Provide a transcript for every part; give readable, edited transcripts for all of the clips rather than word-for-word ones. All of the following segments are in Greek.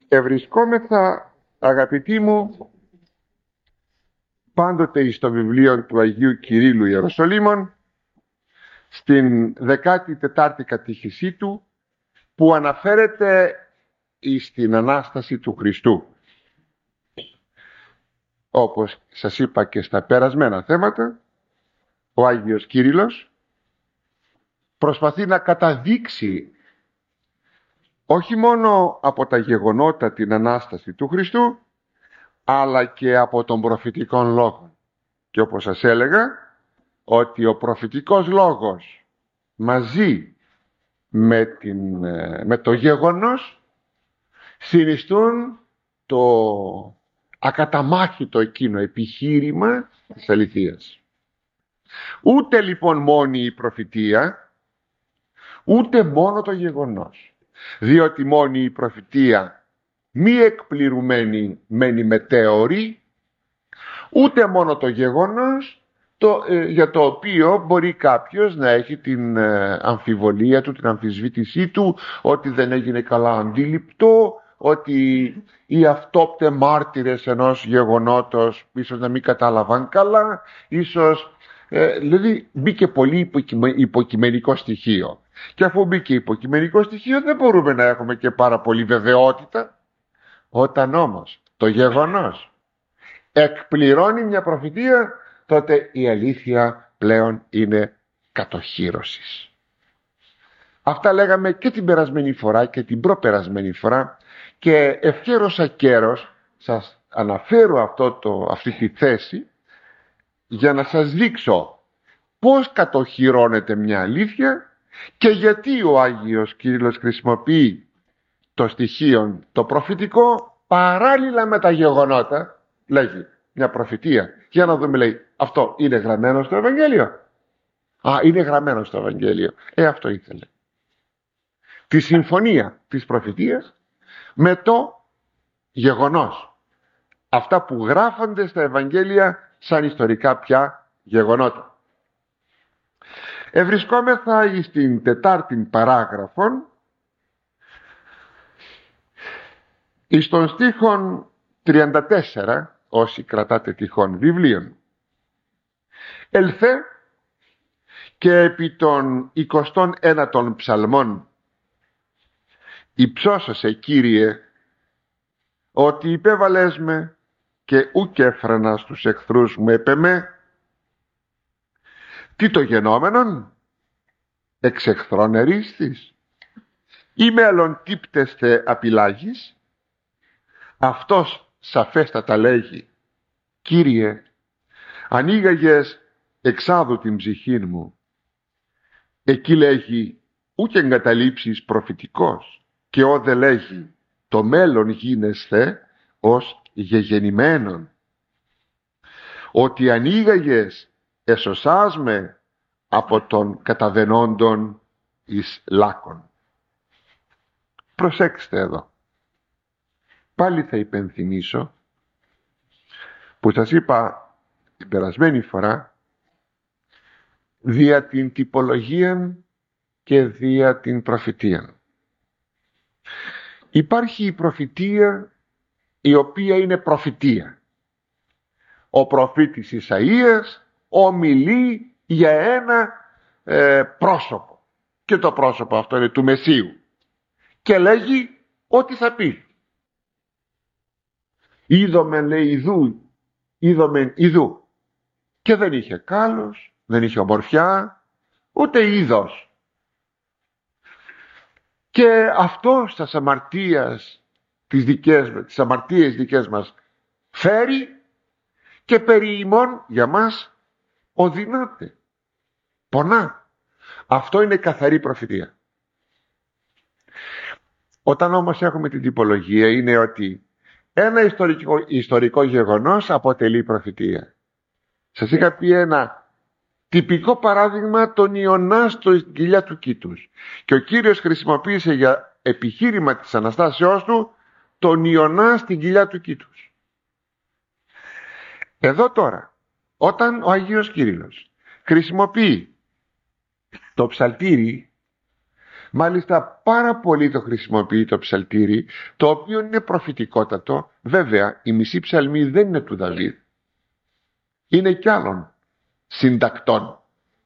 Ευρισκόμεθα, αγαπητοί μου, πάντοτε στο βιβλίο του Αγίου Κυρίλλου Ιεροσολύμων, στην 14η κατήχησή του, που αναφέρεται στην Ανάσταση του Χριστού. Όπως σας είπα και στα περασμένα θέματα, ο Άγιος Κύριλλος προσπαθεί να καταδείξει όχι μόνο από τα γεγονότα την Ανάσταση του Χριστού, αλλά και από τον προφητικών λόγο. Και όπως σας έλεγα, ότι ο προφητικός λόγος μαζί με το γεγονός συνιστούν το ακαταμάχητο εκείνο επιχείρημα της αληθείας. Ούτε λοιπόν μόνη η προφητεία, ούτε μόνο το γεγονός, διότι μόνη η προφητεία μη εκπληρουμένη μένει μετέωρη, ούτε μόνο το γεγονός για το οποίο μπορεί κάποιος να έχει την αμφιβολία του, την αμφισβήτησή του, ότι δεν έγινε καλά αντίληπτο, ότι οι αυτόπτε μάρτυρες ενός γεγονότος ίσως να μην κατάλαβαν καλά, ίσως δηλαδή μπήκε πολύ υποκειμενικό στοιχείο. Και αφού μπήκε υποκειμενικό στοιχείο, δεν μπορούμε να έχουμε και πάρα πολύ βεβαιότητα. Όταν όμως το γεγονός εκπληρώνει μια προφητεία, τότε η αλήθεια πλέον είναι κατοχύρωσης. Αυτά λέγαμε και την περασμένη φορά και την προπερασμένη φορά, και ευχέρος ακέρος σας αναφέρω αυτή τη θέση για να σας δείξω πώς κατοχυρώνεται μια αλήθεια και γιατί ο Άγιος Κύριλλος χρησιμοποιεί το στοιχείο το προφητικό παράλληλα με τα γεγονότα. Λέγει μια προφητεία, για να δούμε, λέει, αυτό είναι γραμμένο στο Ευαγγέλιο? Είναι γραμμένο στο Ευαγγέλιο. Αυτό ήθελε. Τη συμφωνία της προφητείας με το γεγονός. Αυτά που γράφονται στα Ευαγγέλια σαν ιστορικά πια γεγονότα. Ευρισκόμεθα στην 4η παράγραφον, εις τον στίχον 34, όσοι κρατάτε τυχόν βιβλίων. Ελθέ και επί των 21ων ψαλμών υψώσωσε, Κύριε, ότι υπέβαλες με και ούκ έφρανα στους εχθρούς μου επεμέ. Τι το γενόμενον, εξ εχθρών ερίστης, ή μέλλον τύπτεστε απειλάγης? Αυτός σαφέστατα λέγει, Κύριε, ανοίγαγες εξάδου την ψυχήν μου. Εκεί λέγει, ούκ εγκαταλείψεις προφητικός, και όδε λέγει, το μέλλον γίνεσθε ως γεγεννημένον. Ότι ανοίγαγες εσωσάς με από τον καταβενόντων εις λάκων. Προσέξτε εδώ. Πάλι θα υπενθυμίσω που σας είπα την περασμένη φορά, δια την τυπολογία και δια την προφητεία. Υπάρχει η προφητεία η οποία είναι προφητεία. Ο προφήτης Ισαΐας ομιλεί για ένα πρόσωπο, και το πρόσωπο αυτό είναι του Μεσσίου, και λέγει ό,τι θα πει. Είδομεν, λέει, ιδού, και δεν είχε κάλος, δεν είχε ομορφιά, ούτε είδος. Και αυτό στις αμαρτίες δικές μας φέρει, και περί ημών για μας οδυνάται, πονά. Αυτό είναι καθαρή προφητεία. Όταν όμως έχουμε την τυπολογία, είναι ότι ένα ιστορικό γεγονός αποτελεί προφητεία. Σας είχα πει ένα τυπικό παράδειγμα, τον Ιωνά στην κοιλιά του Κήτους, και ο Κύριος χρησιμοποίησε για επιχείρημα της Αναστάσεώς του τον Ιωνά στην κοιλιά του Κήτους. Εδώ τώρα, όταν ο Αγίος Κύριλλος χρησιμοποιεί το ψαλτήρι Μάλιστα πάρα πολύ το χρησιμοποιεί το ψαλτήρι, το οποίο είναι προφητικότατο. Βέβαια η μισή ψαλμή δεν είναι του Δαβίδ, είναι κι άλλων συντακτών,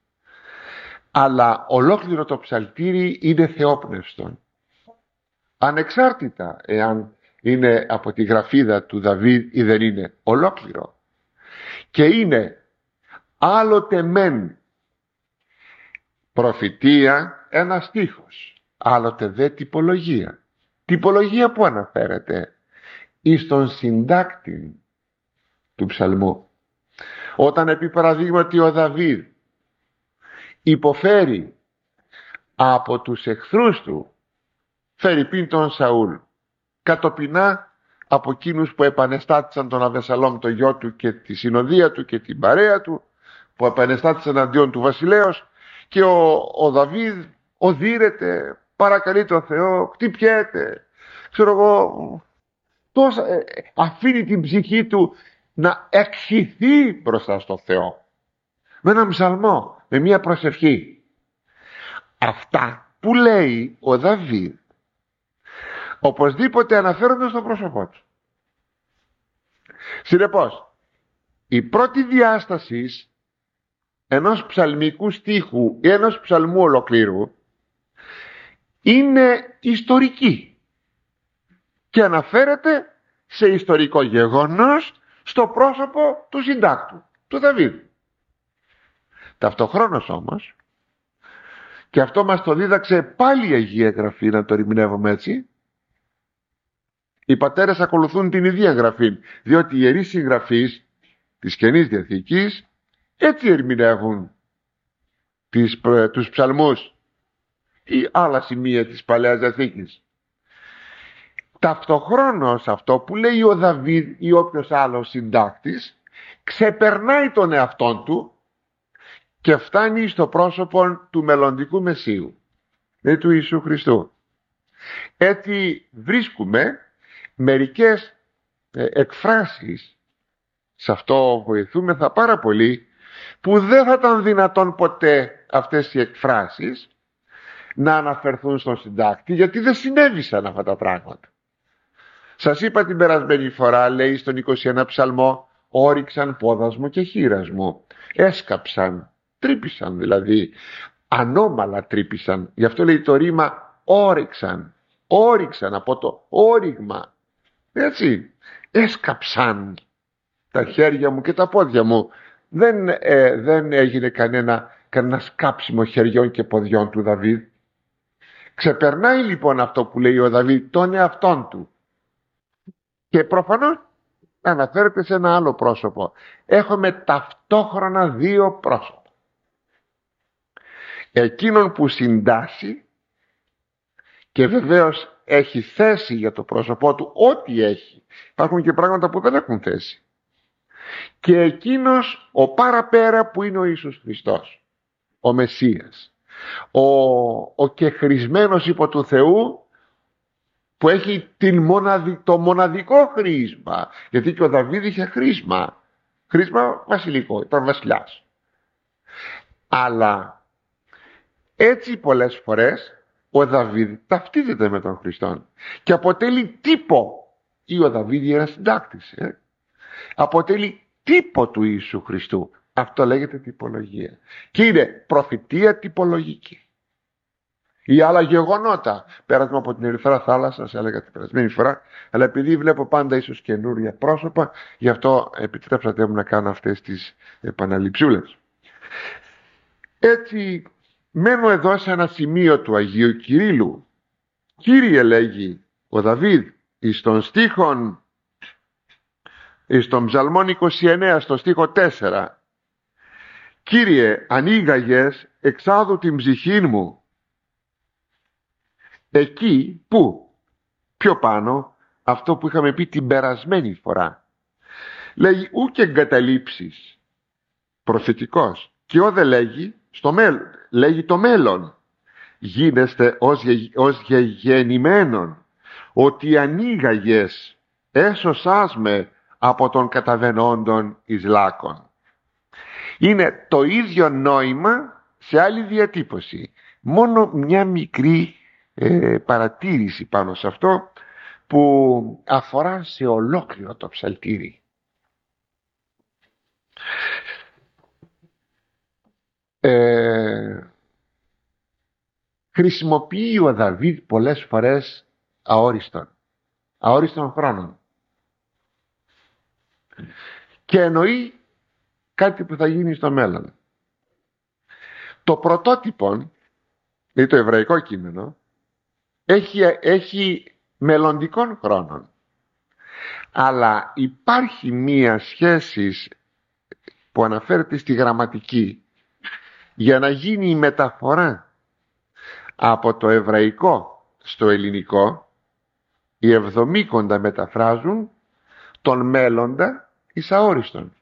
αλλά ολόκληρο το ψαλτήρι είναι θεόπνευστον, ανεξάρτητα εάν είναι από τη γραφίδα του Δαβίδ ή δεν είναι, ολόκληρο. Και είναι άλλοτε μεν προφητεία ένα στίχος, άλλοτε δε τυπολογία. Τυπολογία που αναφέρεται εις τον συντάκτη του ψαλμού. Όταν επί παραδείγματι ο Δαβίδ υποφέρει από τους εχθρούς του, φερειπίν τον Σαούλ, κατοπινά από εκείνους που επανεστάτησαν τον Αβεσαλόμ το γιο του και τη συνοδεία του και την παρέα του, που επανεστάτησαν αντίον του βασιλέως, και ο Δαβίδ οδύρεται, παρακαλεί τον Θεό, χτυπιέται, ξέρω εγώ, τόσα, αφήνει την ψυχή του να εκχυθεί μπροστά στο Θεό με έναν ψαλμό, με μια προσευχή. Αυτά που λέει ο Δαβίδ οπωσδήποτε αναφέρονται στο πρόσωπό του. Συνεπώς, η πρώτη διάσταση ενός ψαλμικού στίχου ή ενός ψαλμού ολοκλήρου είναι ιστορική και αναφέρεται σε ιστορικό γεγονός στο πρόσωπο του συντάκτου, του Δαβίδ. Ταυτοχρόνως όμως, και αυτό μας το δίδαξε πάλι η Αγία Γραφή, να το ερμηνεύουμε έτσι, οι πατέρες ακολουθούν την ίδια γραφή, διότι οι ιερείς συγγραφείς της Καινής Διαθήκης έτσι ερμηνεύουν τους ψαλμούς ή άλλα σημεία της Παλαιάς Διαθήκης. Ταυτοχρόνως αυτό που λέει ο Δαβίδ ή όποιος άλλος συντάκτης ξεπερνάει τον εαυτόν του και φτάνει στο πρόσωπο του μελλοντικού Μεσσίου, του Ιησού Χριστού. Έτσι βρίσκουμε μερικές εκφράσεις, σε αυτό βοηθούμεθα πάρα πολύ, που δεν θα ήταν δυνατόν ποτέ αυτές οι εκφράσεις να αναφερθούν στον συντάκτη, γιατί δεν συνέβησαν αυτά τα πράγματα. Σας είπα την περασμένη φορά, λέει στον 21 ψαλμό, όριξαν πόδας μου και χείρας μου, έσκαψαν, τρύπησαν δηλαδή, ανώμαλα τρύπησαν. Γι' αυτό λέει το ρήμα όριξαν από το όριγμα, έτσι, έσκαψαν τα χέρια μου και τα πόδια μου. Δεν έγινε κανένα σκάψιμο χεριών και ποδιών του Δαβίδ. Ξεπερνάει λοιπόν αυτό που λέει ο Δαβίδ τον εαυτόν του και προφανώς αναφέρεται σε ένα άλλο πρόσωπο. Έχουμε ταυτόχρονα δύο πρόσωπα. Εκείνον που συντάσσει και βεβαίως έχει θέση για το πρόσωπό του, ό,τι έχει. Υπάρχουν και πράγματα που δεν έχουν θέση. Και εκείνος ο παραπέρα που είναι ο Ιησούς Χριστός, ο Μεσσίας, ο κεχρισμένος υπό του Θεού, που έχει το μοναδικό χρήσμα, γιατί και ο Δαβίδ είχε χρήσμα βασιλικό, ήταν βασιλιάς. Αλλά έτσι πολλές φορές ο Δαβίδ ταυτίζεται με τον Χριστόν και αποτελεί τύπο, ή ο Δαβίδ είναι ένας συντάκτης, αποτελεί τύπο του Ιησού Χριστού. Αυτό λέγεται τυπολογία και είναι προφητεία τυπολογική. Ή άλλα γεγονότα, πέρασμα από την Ερυθρά Θάλασσα, σας έλεγα την περασμένη φορά, αλλά επειδή βλέπω πάντα ίσως καινούρια πρόσωπα, γι' αυτό επιτρέψατε μου να κάνω αυτές τις επαναληψούλες. Έτσι μένω εδώ σε ένα σημείο του Αγίου Κυρίλλου. Κύριε, λέγει ο Δαβίδ εις τον στίχον, εις τον Ψαλμόν 29 στο στίχο 4, Κύριε, ανοίγαγες εξάδου την ψυχή μου. Εκεί που, πιο πάνω, αυτό που είχαμε πει την περασμένη φορά, λέγει ου και εγκαταλείψεις, προφητικός, και ο δε λέγει στο μέλλον, λέγει το μέλλον, γίνεστε ως γεγεννημένον, ότι ανοίγαγες έσωσάς με από τον καταβαινόντων εις λάκων. Είναι το ίδιο νόημα σε άλλη διατύπωση. Μόνο μια μικρή παρατήρηση πάνω σε αυτό που αφορά σε ολόκληρο το ψαλτήρι. Χρησιμοποιεί ο Δαβίδ πολλές φορές αόριστον χρόνων, και εννοεί κάτι που θα γίνει στο μέλλον. Το πρωτότυπο, δηλαδή το εβραϊκό κείμενο, έχει μελλοντικών χρόνων, αλλά υπάρχει μία σχέση που αναφέρεται στη γραμματική για να γίνει η μεταφορά από το εβραϊκό στο ελληνικό. Οι εβδομήκοντα μεταφράζουν τον μέλλοντα εις αόριστον.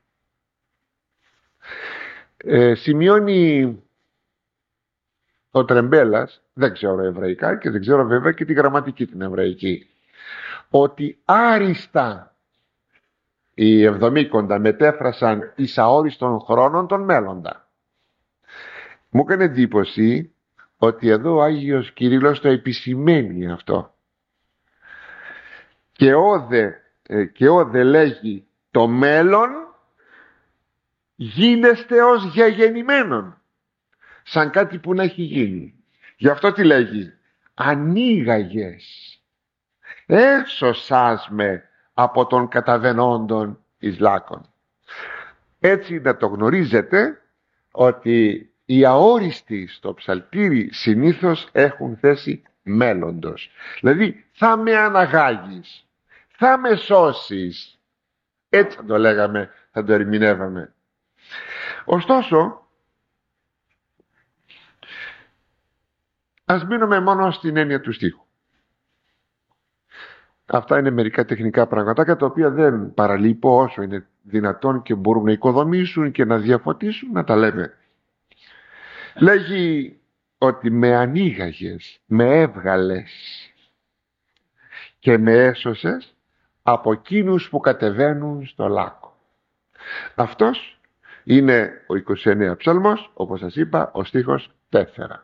Σημειώνει ο Τρεμπέλας, δεν ξέρω εβραϊκά και δεν ξέρω βέβαια και τη γραμματική την εβραϊκή, ότι άριστα οι εβδομήκοντα μετέφρασαν εις αόριστον χρόνων τον μέλλοντα. Μου έκανε εντύπωση ότι εδώ ο Άγιος Κυρίλλος το επισημαίνει αυτό. Και όδε λέγει το μέλλον γίνεστε ως γεγεννημένον, σαν κάτι που να έχει γίνει. Γι' αυτό τι λέγει? Ανοίγαγες, έσωσάς με από τον καταβενόντων εις λάκων. Έτσι να το γνωρίζετε ότι οι αόριστοι στο ψαλτήρι συνήθως έχουν θέση μέλλοντος. Δηλαδή θα με αναγάγεις, θα με σώσεις. Έτσι θα το λέγαμε, θα το ερμηνεύαμε. Ωστόσο, ας μείνουμε μόνο στην έννοια του στίχου. Αυτά είναι μερικά τεχνικά πραγματάκια τα οποία δεν παραλείπω όσο είναι δυνατόν και μπορούν να οικοδομήσουν και να διαφωτίσουν, να τα λέμε. Λέγει ότι με ανοίγαγες, με έβγαλες και με έσωσες από εκείνους που κατεβαίνουν στο λάκκο. Αυτός είναι ο 29 ψαλμός, όπως σας είπα, ο στίχος 4.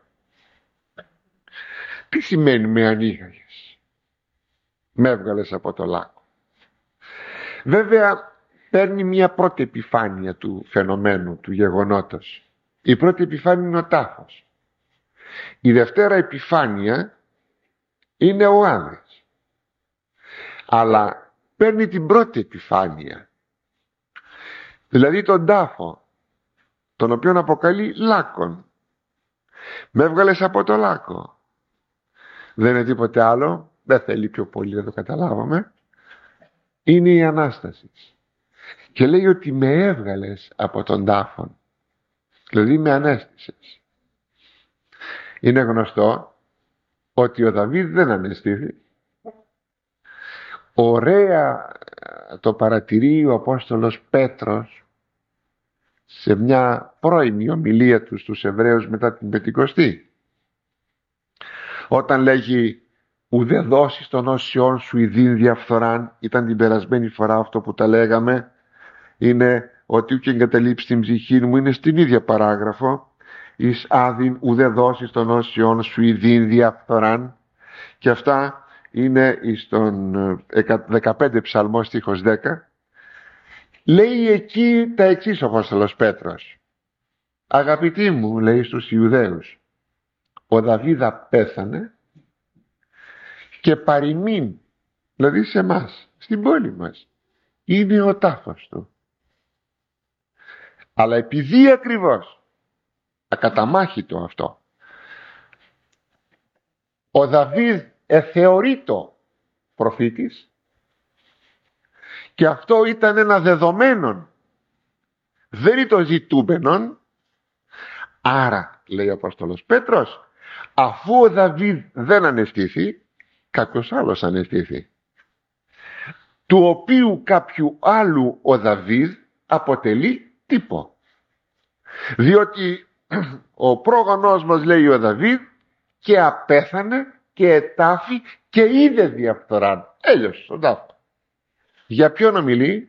Τι σημαίνει με ανοίγαγες? Με έβγαλες από το λάκκο. Βέβαια παίρνει μια πρώτη επιφάνεια του φαινομένου, του γεγονότος. Η πρώτη επιφάνεια είναι ο τάφος. Η δευτέρα επιφάνεια είναι ο Άδης. Αλλά παίρνει την πρώτη επιφάνεια, δηλαδή τον τάφο, τον οποίον αποκαλεί λάκκον. Με έβγαλες από το λάκκο. Δεν είναι τίποτε άλλο, δεν θέλει πιο πολύ να το καταλάβαμε. Είναι η Ανάσταση. Και λέει ότι με έβγαλες από τον τάφον, δηλαδή με ανέστησες. Είναι γνωστό ότι ο Δαβίδ δεν αναισθήθη. Ωραία το παρατηρεί ο Απόστολος Πέτρος σε μια πρώιμη ομιλία του στους Εβραίους μετά την Πεντηκοστή, όταν λέγει ουδε δώσεις των όσιων σου ειδήν διαφθοράν. Ήταν την περασμένη φορά αυτό που τα λέγαμε, είναι ότι ούκ εγκαταλείψει την ψυχή μου, είναι στην ίδια παράγραφο, εις άδειν ουδε δώσεις των όσιων σου ειδήν διαφθοράν, και αυτά είναι στον 15 ψαλμό στίχος 10. Λέει εκεί τα εξής ο Απόστολος Πέτρος: αγαπητοί μου, λέει στους Ιουδαίους, ο Δαβίδα πέθανε και παροιμήν, δηλαδή σε εμάς, στην πόλη μας, είναι ο τάφος του. Αλλά επειδή ακριβώς ακαταμάχητο αυτό, ο Δαβίδ εθεωρείτο προφήτης, και αυτό ήταν ένα δεδομένο, δεν είναι το ζητούμενον. Άρα, λέει ο Απόστολος Πέτρος, αφού ο Δαβίδ δεν αναισθήθη, κάποιος άλλος αναισθήθη, του οποίου κάποιου άλλου ο Δαβίδ αποτελεί τύπο. Διότι ο πρόγονός μας, λέει ο Δαβίδ, και απέθανε και ετάφη και είδε διαφθοράν. Έλειωσε στον τάφο. Για ποιον ομιλεί?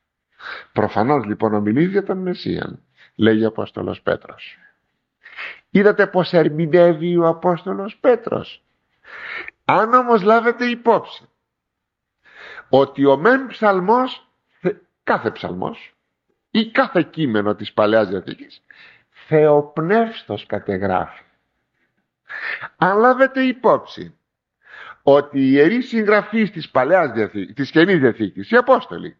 Προφανώς λοιπόν ομιλεί για τον Μεσσίαν, λέει ο Απόστολος Πέτρος. Είδατε πως ερμηνεύει ο Απόστολος Πέτρος. Αν όμως λάβετε υπόψη ότι ο μεν ψαλμός, κάθε ψαλμός ή κάθε κείμενο της Παλαιάς Διαθήκης, θεοπνεύστος κατεγράφει. Αν λάβετε υπόψη ότι οι ιερείς συγγραφείς της Παλαιάς Διαθήκης, της Καινής Διαθήκης, οι Απόστολοι,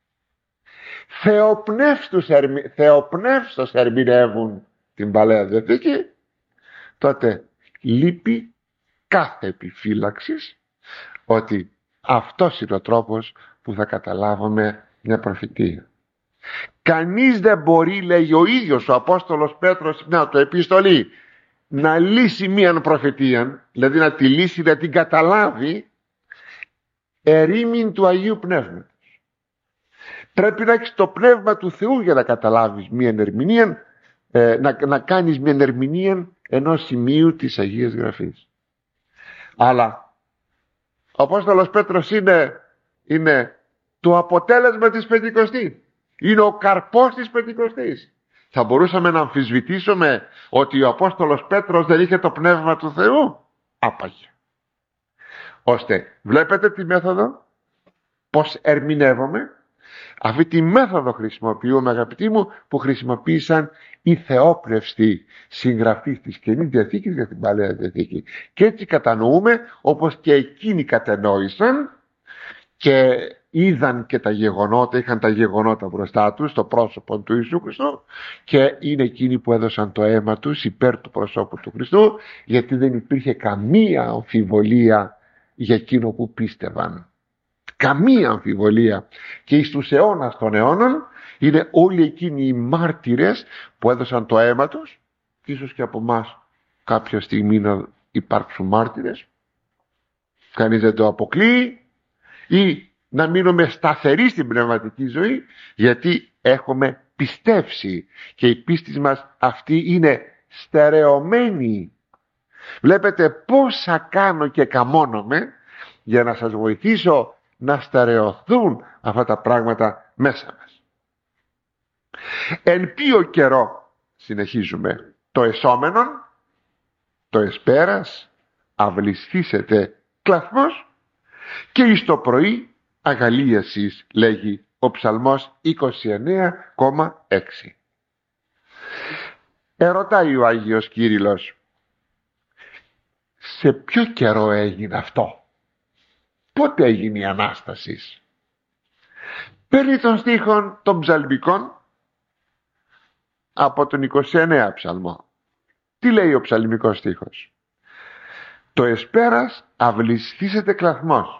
θεοπνεύστος ερμηνεύουν την Παλαιά Διαθήκη, τότε λείπει κάθε επιφύλαξης ότι αυτός είναι ο τρόπος που θα καταλάβουμε μια προφητεία. Κανείς δεν μπορεί, λέει ο ίδιος ο Απόστολος Πέτρος στην το επιστολή, να λύσει μίαν προφητεία, δηλαδή να τη λύσει, να την καταλάβει ερήμην του Αγίου Πνεύματος. Πρέπει να έχεις το Πνεύμα του Θεού για να καταλάβεις μίαν ερμηνεία, να κάνεις μίαν ερμηνεία ενός σημείου της Αγίας Γραφής. Αλλά ο Απόστολος Πέτρος είναι το αποτέλεσμα της Πεντηκοστής. Είναι ο καρπός της Πεντηκοστής. Θα μπορούσαμε να αμφισβητήσουμε ότι ο Απόστολος Πέτρος δεν είχε το Πνεύμα του Θεού? Άπαγε. Ώστε βλέπετε τη μέθοδο, πως ερμηνεύομαι. Αυτή τη μέθοδο χρησιμοποιούμε, αγαπητοί μου, που χρησιμοποίησαν οι θεόπνευστοι συγγραφείς της Καινής Διαθήκης για την Παλαιά Διαθήκη. Και έτσι κατανοούμε όπως και εκείνοι κατενόησαν και είδαν και τα γεγονότα, είχαν τα γεγονότα μπροστά τους, το πρόσωπο του Ιησού Χριστού, και είναι εκείνοι που έδωσαν το αίμα τους υπέρ του προσώπου του Χριστού, γιατί δεν υπήρχε καμία αμφιβολία για εκείνο που πίστευαν. Καμία αμφιβολία. Και εις τους αιώνας των αιώνων είναι όλοι εκείνοι οι μάρτυρες που έδωσαν το αίμα τους, και ίσως και από εμάς κάποια στιγμή να υπάρξουν μάρτυρες, κανείς δεν το αποκλείει, ή να μείνουμε σταθεροί στην πνευματική ζωή, γιατί έχουμε πιστέψει και η πίστη μας αυτή είναι στερεωμένη. Βλέπετε πόσα κάνω και καμώνομαι για να σας βοηθήσω να στερεωθούν αυτά τα πράγματα μέσα μας. Εν ποιο καιρό, συνεχίζουμε, το εσώμενον, το εσπέρας, αυλισθήσετε κλαθμός, και εις το πρωί αγαλίασης, λέγει ο ψαλμός 29,6. Ερωτάει ο Άγιος Κύριλλος, σε ποιο καιρό έγινε αυτό? Πότε έγινε η Ανάσταση? Παίρνει τον στίχον των ψαλμικών από τον 29 ψαλμό. Τι λέει ο ψαλμικός στίχος? Το εσπέρας αυλισθήσετε κλαθμός.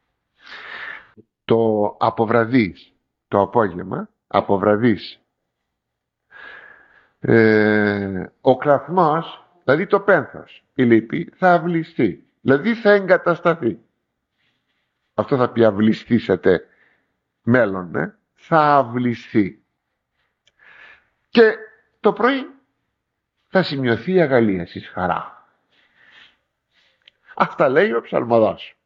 Το αποβραδείς, το απόγευμα, αποβραδείς. Ο κλαθμός, δηλαδή το πένθος, η λύπη, θα αυλιστεί. Δηλαδή θα εγκατασταθεί. Αυτό θα πει αυλιστήσετε μέλλον, θα αυλιστεί. Και το πρωί θα σημειωθεί η αγαλίαση, χαρά. Αυτά λέει ο ψαλμοδός.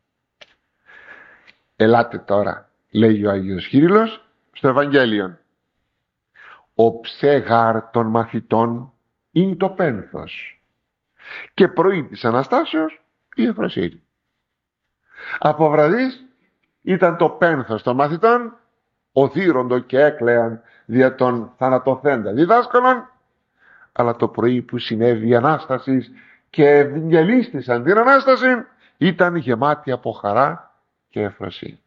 Ελάτε τώρα, λέει ο Άγιος Κύριλλος στο Ευαγγέλιο. Ο ψεγάρ των μαθητών είναι το πένθος, και πρωί της Αναστάσεως η Εφροσύνη. Από βραδείς ήταν το πένθος των μαθητών, οδύροντο και έκλαιαν δια των θανατωθέντα διδάσκαλων, αλλά το πρωί που συνέβη η Ανάσταση και ευγελίστησαν την Ανάσταση, ήταν γεμάτοι από χαρά και εφροσύνη.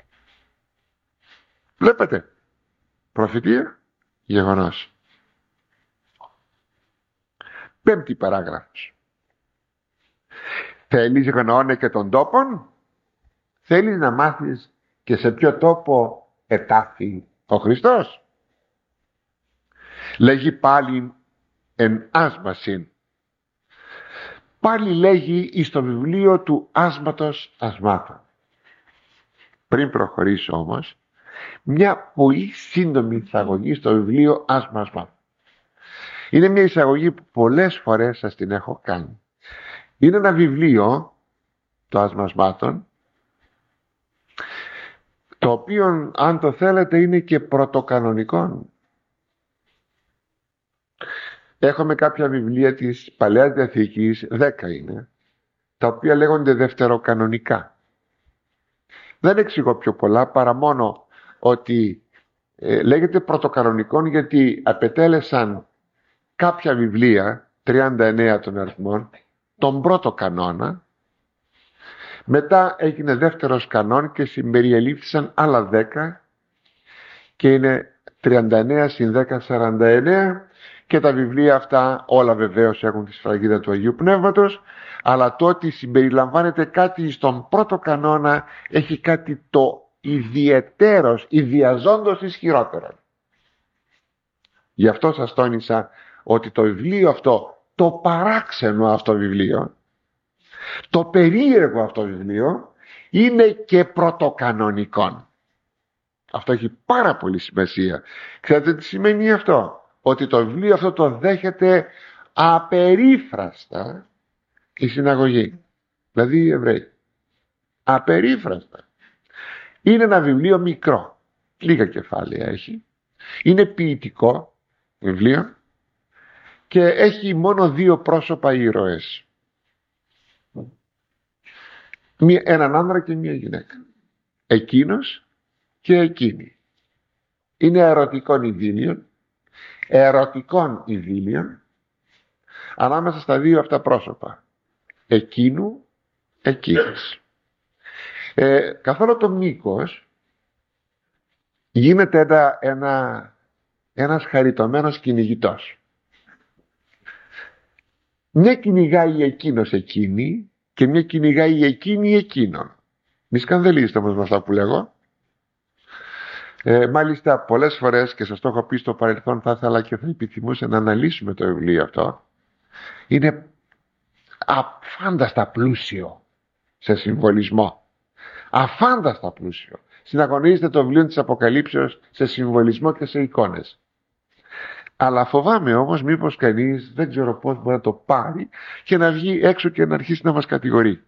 Βλέπετε, προφητεία, γεγονός. Πέμπτη παράγραφος. Θέλεις γνώνε και των τόπων? Θέλεις να μάθεις και σε ποιο τόπο ετάφη ο Χριστός? Λέγει πάλι εν άσμασιν. Πάλι λέγει εις το βιβλίο του άσματος ασμάτων. Πριν προχωρήσω όμως, μια πολύ σύντομη εισαγωγή στο βιβλίο άσμα ασμάτων. Είναι μια εισαγωγή που πολλές φορές σας την έχω κάνει. Είναι ένα βιβλίο, το άσμα ασμάτων, το οποίο, αν το θέλετε, είναι και πρωτοκανονικό. Έχουμε κάποια βιβλία της Παλαιάς Διαθήκης, 10 είναι, τα οποία λέγονται δευτεροκανονικά. Δεν εξηγώ πιο πολλά παρά μόνο ότι λέγεται πρωτοκανονικών γιατί απετέλεσαν κάποια βιβλία, 39 των αριθμών, τον πρώτο κανόνα. Μετά έγινε δεύτερος κανόν και συμπεριελήφθησαν άλλα 10 και είναι 39 συν 10, 49, και τα βιβλία αυτά όλα βεβαίως έχουν τη σφραγίδα του Αγίου Πνεύματος, αλλά το ότι συμπεριλαμβάνεται κάτι στον πρώτο κανόνα έχει κάτι το ιδιαιτέρως, ιδιαζόντως ισχυρότερο. Γι' αυτό σας τόνισα ότι το βιβλίο αυτό, το παράξενο αυτό βιβλίο, το περίεργο αυτό βιβλίο, είναι και πρωτοκανονικό. Αυτό έχει πάρα πολύ σημασία. Ξέρετε τι σημαίνει αυτό? Ότι το βιβλίο αυτό το δέχεται απερίφραστα η συναγωγή, δηλαδή οι Εβραίοι. Απερίφραστα. Είναι ένα βιβλίο μικρό, λίγα κεφάλαια έχει, είναι ποιητικό βιβλίο και έχει μόνο 2 πρόσωπα ήρωες, έναν άνδρα και μια γυναίκα, εκείνος και εκείνη. Είναι ερωτικών ειδήλιων ανάμεσα στα 2 αυτά πρόσωπα, εκείνου, εκείνης. Καθ' όλο το μήκος γίνεται ένας χαριτωμένος κυνηγητός. Μια κυνηγάει εκείνος εκείνη και μια κυνηγάει εκείνη εκείνον. Μη σκανδαλίζετε όμως με αυτά που λέγω. Μάλιστα πολλές φορές, και σας το έχω πει στο παρελθόν, θα ήθελα και θα επιθυμούσα να αναλύσουμε το βιβλίο αυτό. Είναι αφάνταστα πλούσιο σε συμβολισμό. Αφάνταστα πλούσιο. Συναγωνίζεται το βιβλίο της Αποκαλύψεως σε συμβολισμό και σε εικόνες. Αλλά φοβάμαι όμως μήπως κανείς, δεν ξέρω πώς μπορεί να το πάρει και να βγει έξω και να αρχίσει να μας κατηγορεί.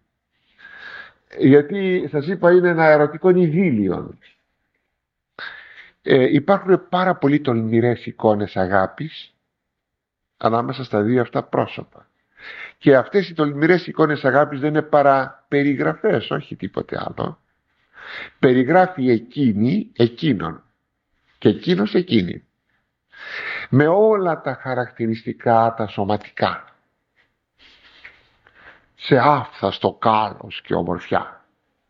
Γιατί σας είπα είναι ένα ερωτικό ειδήλιο. Υπάρχουν πάρα πολύ τολμηρές εικόνες αγάπης ανάμεσα στα 2 αυτά πρόσωπα. Και αυτές οι τολμηρές εικόνες αγάπης δεν είναι παρά περιγραφές, όχι τίποτε άλλο. Περιγράφει εκείνη εκείνον και εκείνος εκείνη, με όλα τα χαρακτηριστικά τα σωματικά, σε άφθαστο κάλος και ομορφιά.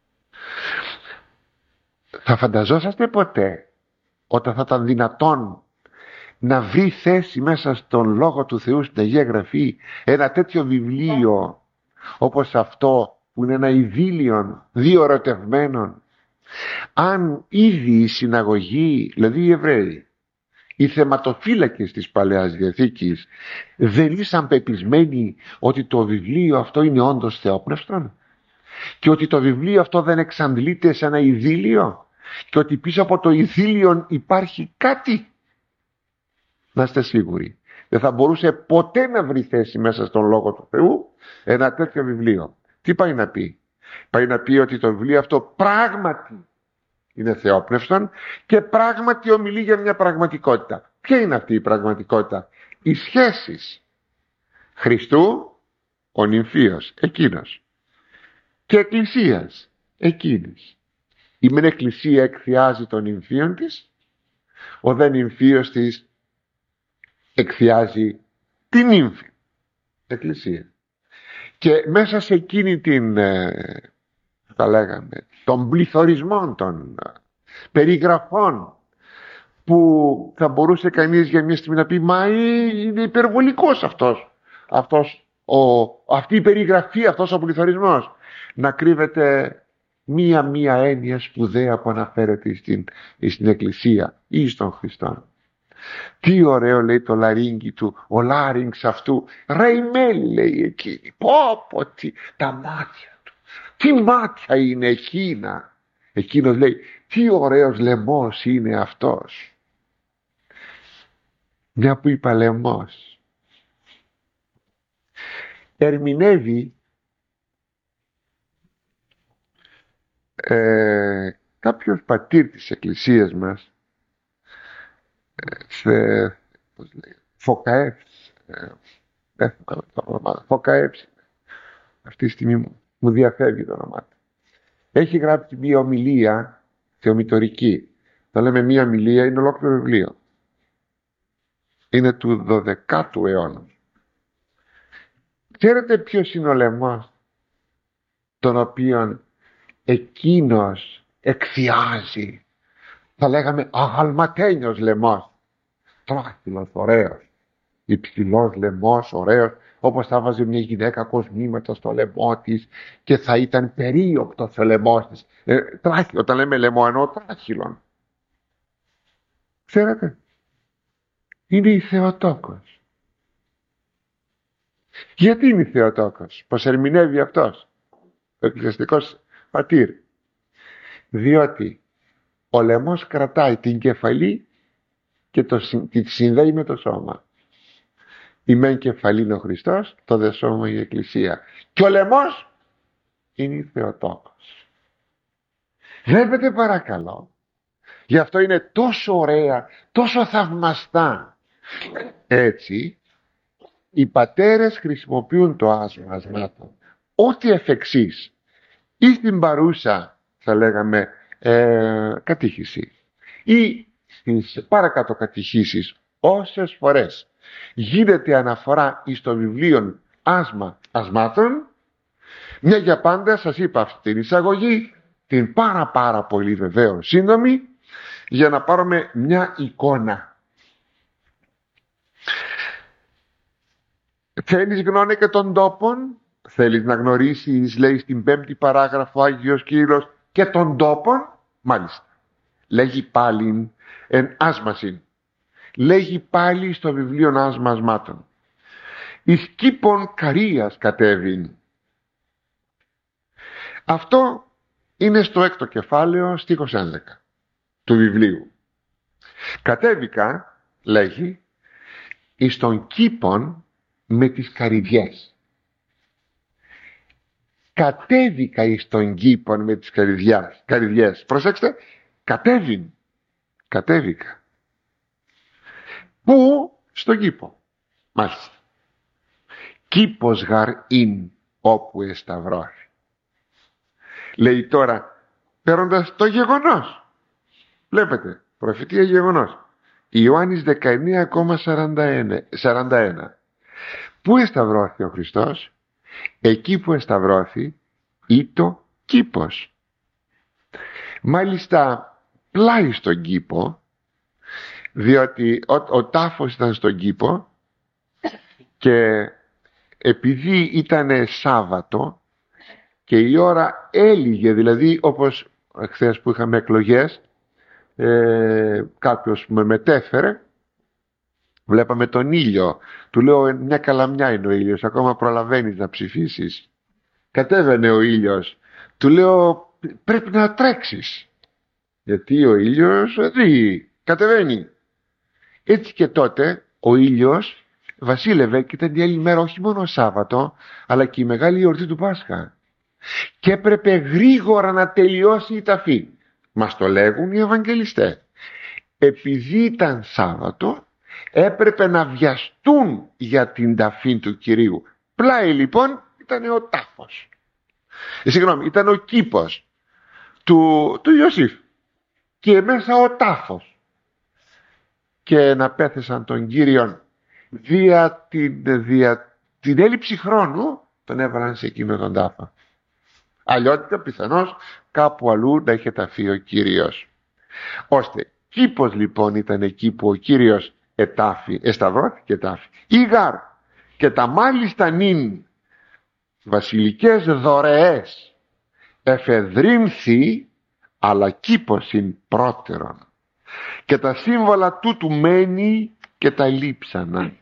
Θα φανταζόσαστε ποτέ όταν θα ήταν δυνατόν να βρει θέση μέσα στον Λόγο του Θεού, στην Αγία Γραφή, ένα τέτοιο βιβλίο όπως αυτό που είναι ένα ειδήλιο 2 ερωτευμένων, αν ήδη η συναγωγή, δηλαδή οι Εβραίοι, οι θεματοφύλακες της Παλαιάς Διαθήκης, δεν ήσαν πεπισμένοι ότι το βιβλίο αυτό είναι όντως θεόπνευστον και ότι το βιβλίο αυτό δεν εξαντλείται σε ένα ειδήλιο και ότι πίσω από το ειδήλιο υπάρχει κάτι? Να είστε σίγουροι, δεν θα μπορούσε ποτέ να βρει θέση μέσα στον Λόγο του Θεού ένα τέτοιο βιβλίο. Τι πάει να πει? Πάει να πει ότι το βιβλίο αυτό πράγματι είναι θεόπνευστον και πράγματι ομιλεί για μια πραγματικότητα. Ποια είναι αυτή η πραγματικότητα? Οι σχέσεις Χριστού, ο νυμφίος, εκείνος, και εκκλησίας, εκείνης. Η μεν εκκλησία εκθιάζει τον νυμφίον της, ο δε νυμφίος της εκθιάζει την νύμφη, εκκλησία. Και μέσα σε εκείνη την, θα λέγαμε, των πληθωρισμών των περιγραφών, που θα μπορούσε κανείς για μια στιγμή να πει μα είναι υπερβολικός αυτή η περιγραφή, αυτός ο πληθωρισμός, να κρύβεται μία έννοια σπουδαία που αναφέρεται στην Εκκλησία ή στον Χριστό. Τι ωραίο, λέει, το λαρίνγκι του, ο λάρινγκς αυτού, ρεϊμέλ, λέει εκείνη, τα μάτια του, τι μάτια είναι εκείνα. Εκείνος λέει, τι ωραίος λαιμός είναι αυτός. Μια που είπα λαιμός, ερμηνεύει κάποιος πατήρ της Εκκλησίας μας, Φωκαέφ, δεν θυμάμαι το όνομα, Φωκαέψη. Αυτή τη στιγμή μου διαφεύγει το όνομα. Έχει γράψει μία ομιλία θεομητορική. Θα λέμε μία ομιλία, είναι ολόκληρο βιβλίο. Είναι του 12ου αιώνα. Ξέρετε ποιος είναι ο λαιμός τον οποίον εκείνος εκθιάζει? Θα λέγαμε αγαλματένιος λαιμός. Τράχυλος, ωραίος. Υψηλός λαιμός, ωραίος. Όπως θα βάζει μια γυναίκα κοσμήματα στο λαιμό της και θα ήταν περίοπτος ο λαιμός της. Τράχυλο, όταν λέμε λαιμό εννοώ τράχυλον. Ξέρετε, είναι η Θεοτόκος. Γιατί είναι η Θεοτόκος? Πως ερμηνεύει αυτός ο εκκλησιαστικός πατήρ? Διότι ο λαιμός κρατάει την κεφαλή και τη συνδέει με το σώμα. Η μεν κεφαλή είναι ο Χριστός, το δε σώμα η Εκκλησία. Και ο λαιμός είναι η Θεοτόκος. Βλέπετε παρακαλώ. Γι' αυτό είναι τόσο ωραία, τόσο θαυμαστά. Έτσι, οι πατέρες χρησιμοποιούν το άσμα ασμάτων ό,τι εφ' εξής ή στην παρούσα θα λέγαμε κατήχηση ή στις παρακάτω κατηχήσεις όσες φορές γίνεται αναφορά εις το βιβλίο άσμα ασμάτων, μια για πάντα σας είπα αυτή την εισαγωγή, την πάρα πολύ βεβαίως σύντομη, για να πάρουμε μια εικόνα. Θέλεις γνώμη και των τόπων? Θέλεις να γνωρίσεις, λέει στην 5η παράγραφο Άγιος Κύριος, και των τόπων? Μάλιστα. Λέγει πάλι εν άσμασιν. Λέγει πάλι στο βιβλίο άσμα ασμάτων. Εις κήπων Καρίας κατέβην. Αυτό είναι στο 6ο κεφάλαιο στίχος 11 του βιβλίου. Κατέβηκα, λέγει, εις των κήπων με τις καρυδιές. Κατέβηκα εις των κήπων με τις καρυδιές. Προσέξτε, κατέβηκα. Πού? Στον κήπο. Μάλιστα. Κήπος γαρ ειν όπου εσταυρώθη. Λέει τώρα, παίρνοντας το γεγονός. Βλέπετε, προφητεία γεγονός. Ιωάννης 19,41. Πού εσταυρώθη ο Χριστός? Εκεί που εσταυρώθη ήτο κήπος. Μάλιστα πλάι στον κήπο, διότι ο τάφος ήταν στον κήπο και επειδή ήταν Σάββατο και η ώρα έλυγε, δηλαδή όπως χθες που είχαμε εκλογές, κάποιος με μετέφερε, βλέπαμε τον ήλιο, του λέω μια καλαμιά είναι ο ήλιος, ακόμα προλαβαίνεις να ψηφίσεις. Κατέβαινε ο ήλιος, του λέω πρέπει να τρέξεις, γιατί ο ήλιος κατεβαίνει. Έτσι και τότε ο ήλιος βασίλευε και ήταν η άλλη μέρα, όχι μόνο Σάββατο, αλλά και η μεγάλη γιορτή του Πάσχα. Και έπρεπε γρήγορα να τελειώσει η ταφή. Μας το λέγουν οι Ευαγγελιστές. Επειδή ήταν Σάββατο, έπρεπε να βιαστούν για την ταφή του Κυρίου. Πλάι λοιπόν ήταν ο τάφος. Συγγνώμη, ήταν ο κήπος του Ιωσήφ. Και μέσα ο τάφος. Και να πέθεσαν τον Κύριον δια την έλλειψη χρόνου, τον έβαλαν σε εκείνο τον τάφο. Αλλιώτικα πιθανώς κάπου αλλού να είχε ταφεί ο Κύριος. Ώστε κήπος λοιπόν ήταν εκεί που ο Κύριος εσταυρώθηκε τάφη. Ήγαρ και τα μάλιστα νυν βασιλικές δωρεές εφεδρύνθη, αλλά κήποσιν πρώτερον, και τα σύμβολα τούτου μένει και τα λείψανα.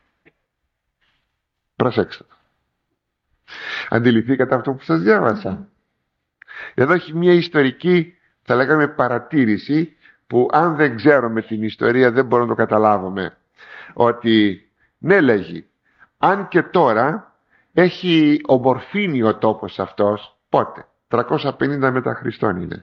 Προσέξτε. Αντιληφθήκατε αυτό που σας διάβασα? Εδώ έχει μια ιστορική, θα λέγαμε, παρατήρηση, που αν δεν ξέρουμε την ιστορία δεν μπορούμε να το καταλάβουμε. Ότι ναι, λέγει, αν και τώρα έχει ομορφύνει ο τόπος αυτός, πότε? 350 μετά Χριστόν είναι.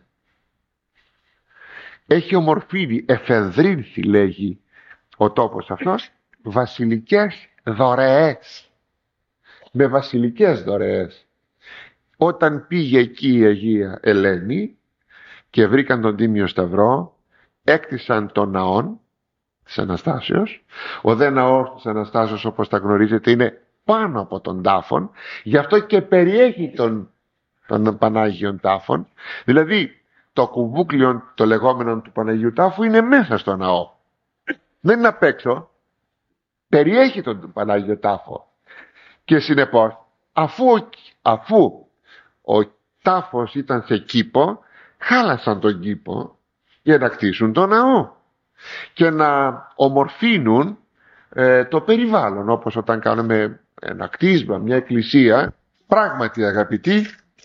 Έχει ομορφύνει, εφεδρύνθη, λέγει, ο τόπος αυτός, βασιλικές δωρεές, με βασιλικές δωρεές. Όταν πήγε εκεί η Αγία Ελένη και βρήκαν τον Τίμιο Σταυρό, έκτισαν τον ναόν της Αναστάσεως. Ο δε ναός της Αναστάσεως, όπως τα γνωρίζετε, είναι πάνω από τον τάφον, γι' αυτό και περιέχει των Πανάγιων Τάφων. Δηλαδή το κουβούκλιο το λεγόμενο του Παναγίου Τάφου είναι μέσα στο ναό, δεν είναι απ' έξω, περιέχει τον Πανάγιο Τάφο. Και συνεπώς αφού ο τάφος ήταν σε κήπο, χάλασαν τον κήπο για να κτίσουν τον ναό και να ομορφύνουν το περιβάλλον, όπως όταν κάνουμε ένα κτίσμα, μια εκκλησία. Πράγματι, αγαπητοί,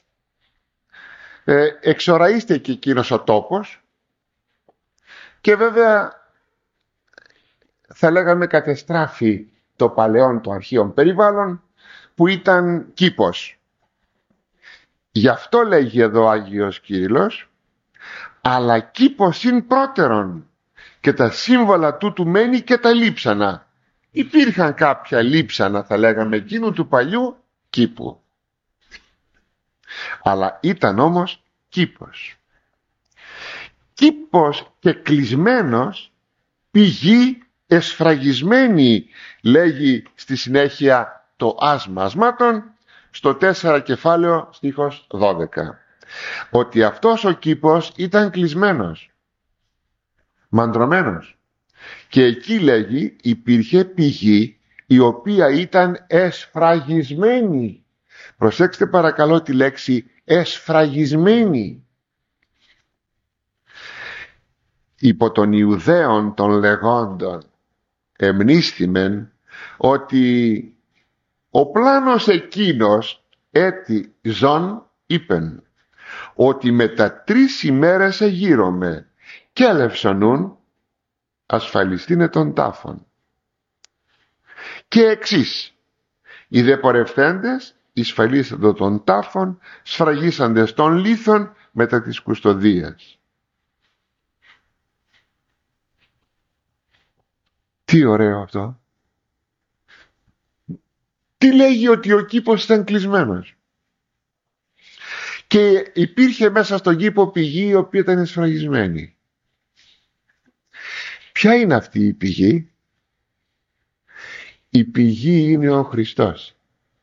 εξοραίστηκε και εκείνος ο τόπος και βέβαια θα λέγαμε κατεστράφει το παλαιόν, το αρχαίον περιβάλλον που ήταν κήπος. Γι' αυτό λέγει εδώ ο Άγιος Κύριλλος, αλλά κήπος είναι πρώτερον και τα σύμβολα τούτου μένει και τα λείψανα. Υπήρχαν κάποια λείψανα, θα λέγαμε, εκείνου του παλιού κήπου, αλλά ήταν όμως κήπος. Κήπος και κλεισμένος, πηγή εσφραγισμένη, λέγει στη συνέχεια το άσμα ασμάτων στο 4 κεφάλαιο στίχος 12, ότι αυτός ο κήπος ήταν κλεισμένος, μαντρωμένος, και εκεί λέγει υπήρχε πηγή η οποία ήταν εσφραγισμένη. Προσέξτε παρακαλώ τη λέξη εσφραγισμένη. Υπό των Ιουδαίων των λεγόντων εμνίστημεν ότι ο πλάνος εκείνος έτι ζων είπεν ότι μετά 3 ημέρες εγείρωμε και ελευσονούν ασφαλιστήνε των τάφων. Και εξής, οι δε πορευθέντες εισφαλίσαντο των τάφων σφραγίσαντες των λίθων μετά της κουστοδίας. Τι ωραίο αυτό. Τι λέγει ότι ο κήπος ήταν κλεισμένος και υπήρχε μέσα στον κήπο πηγή η οποία ήταν εσφραγισμένη. Ποια είναι αυτή η πηγή? Η πηγή είναι ο Χριστός.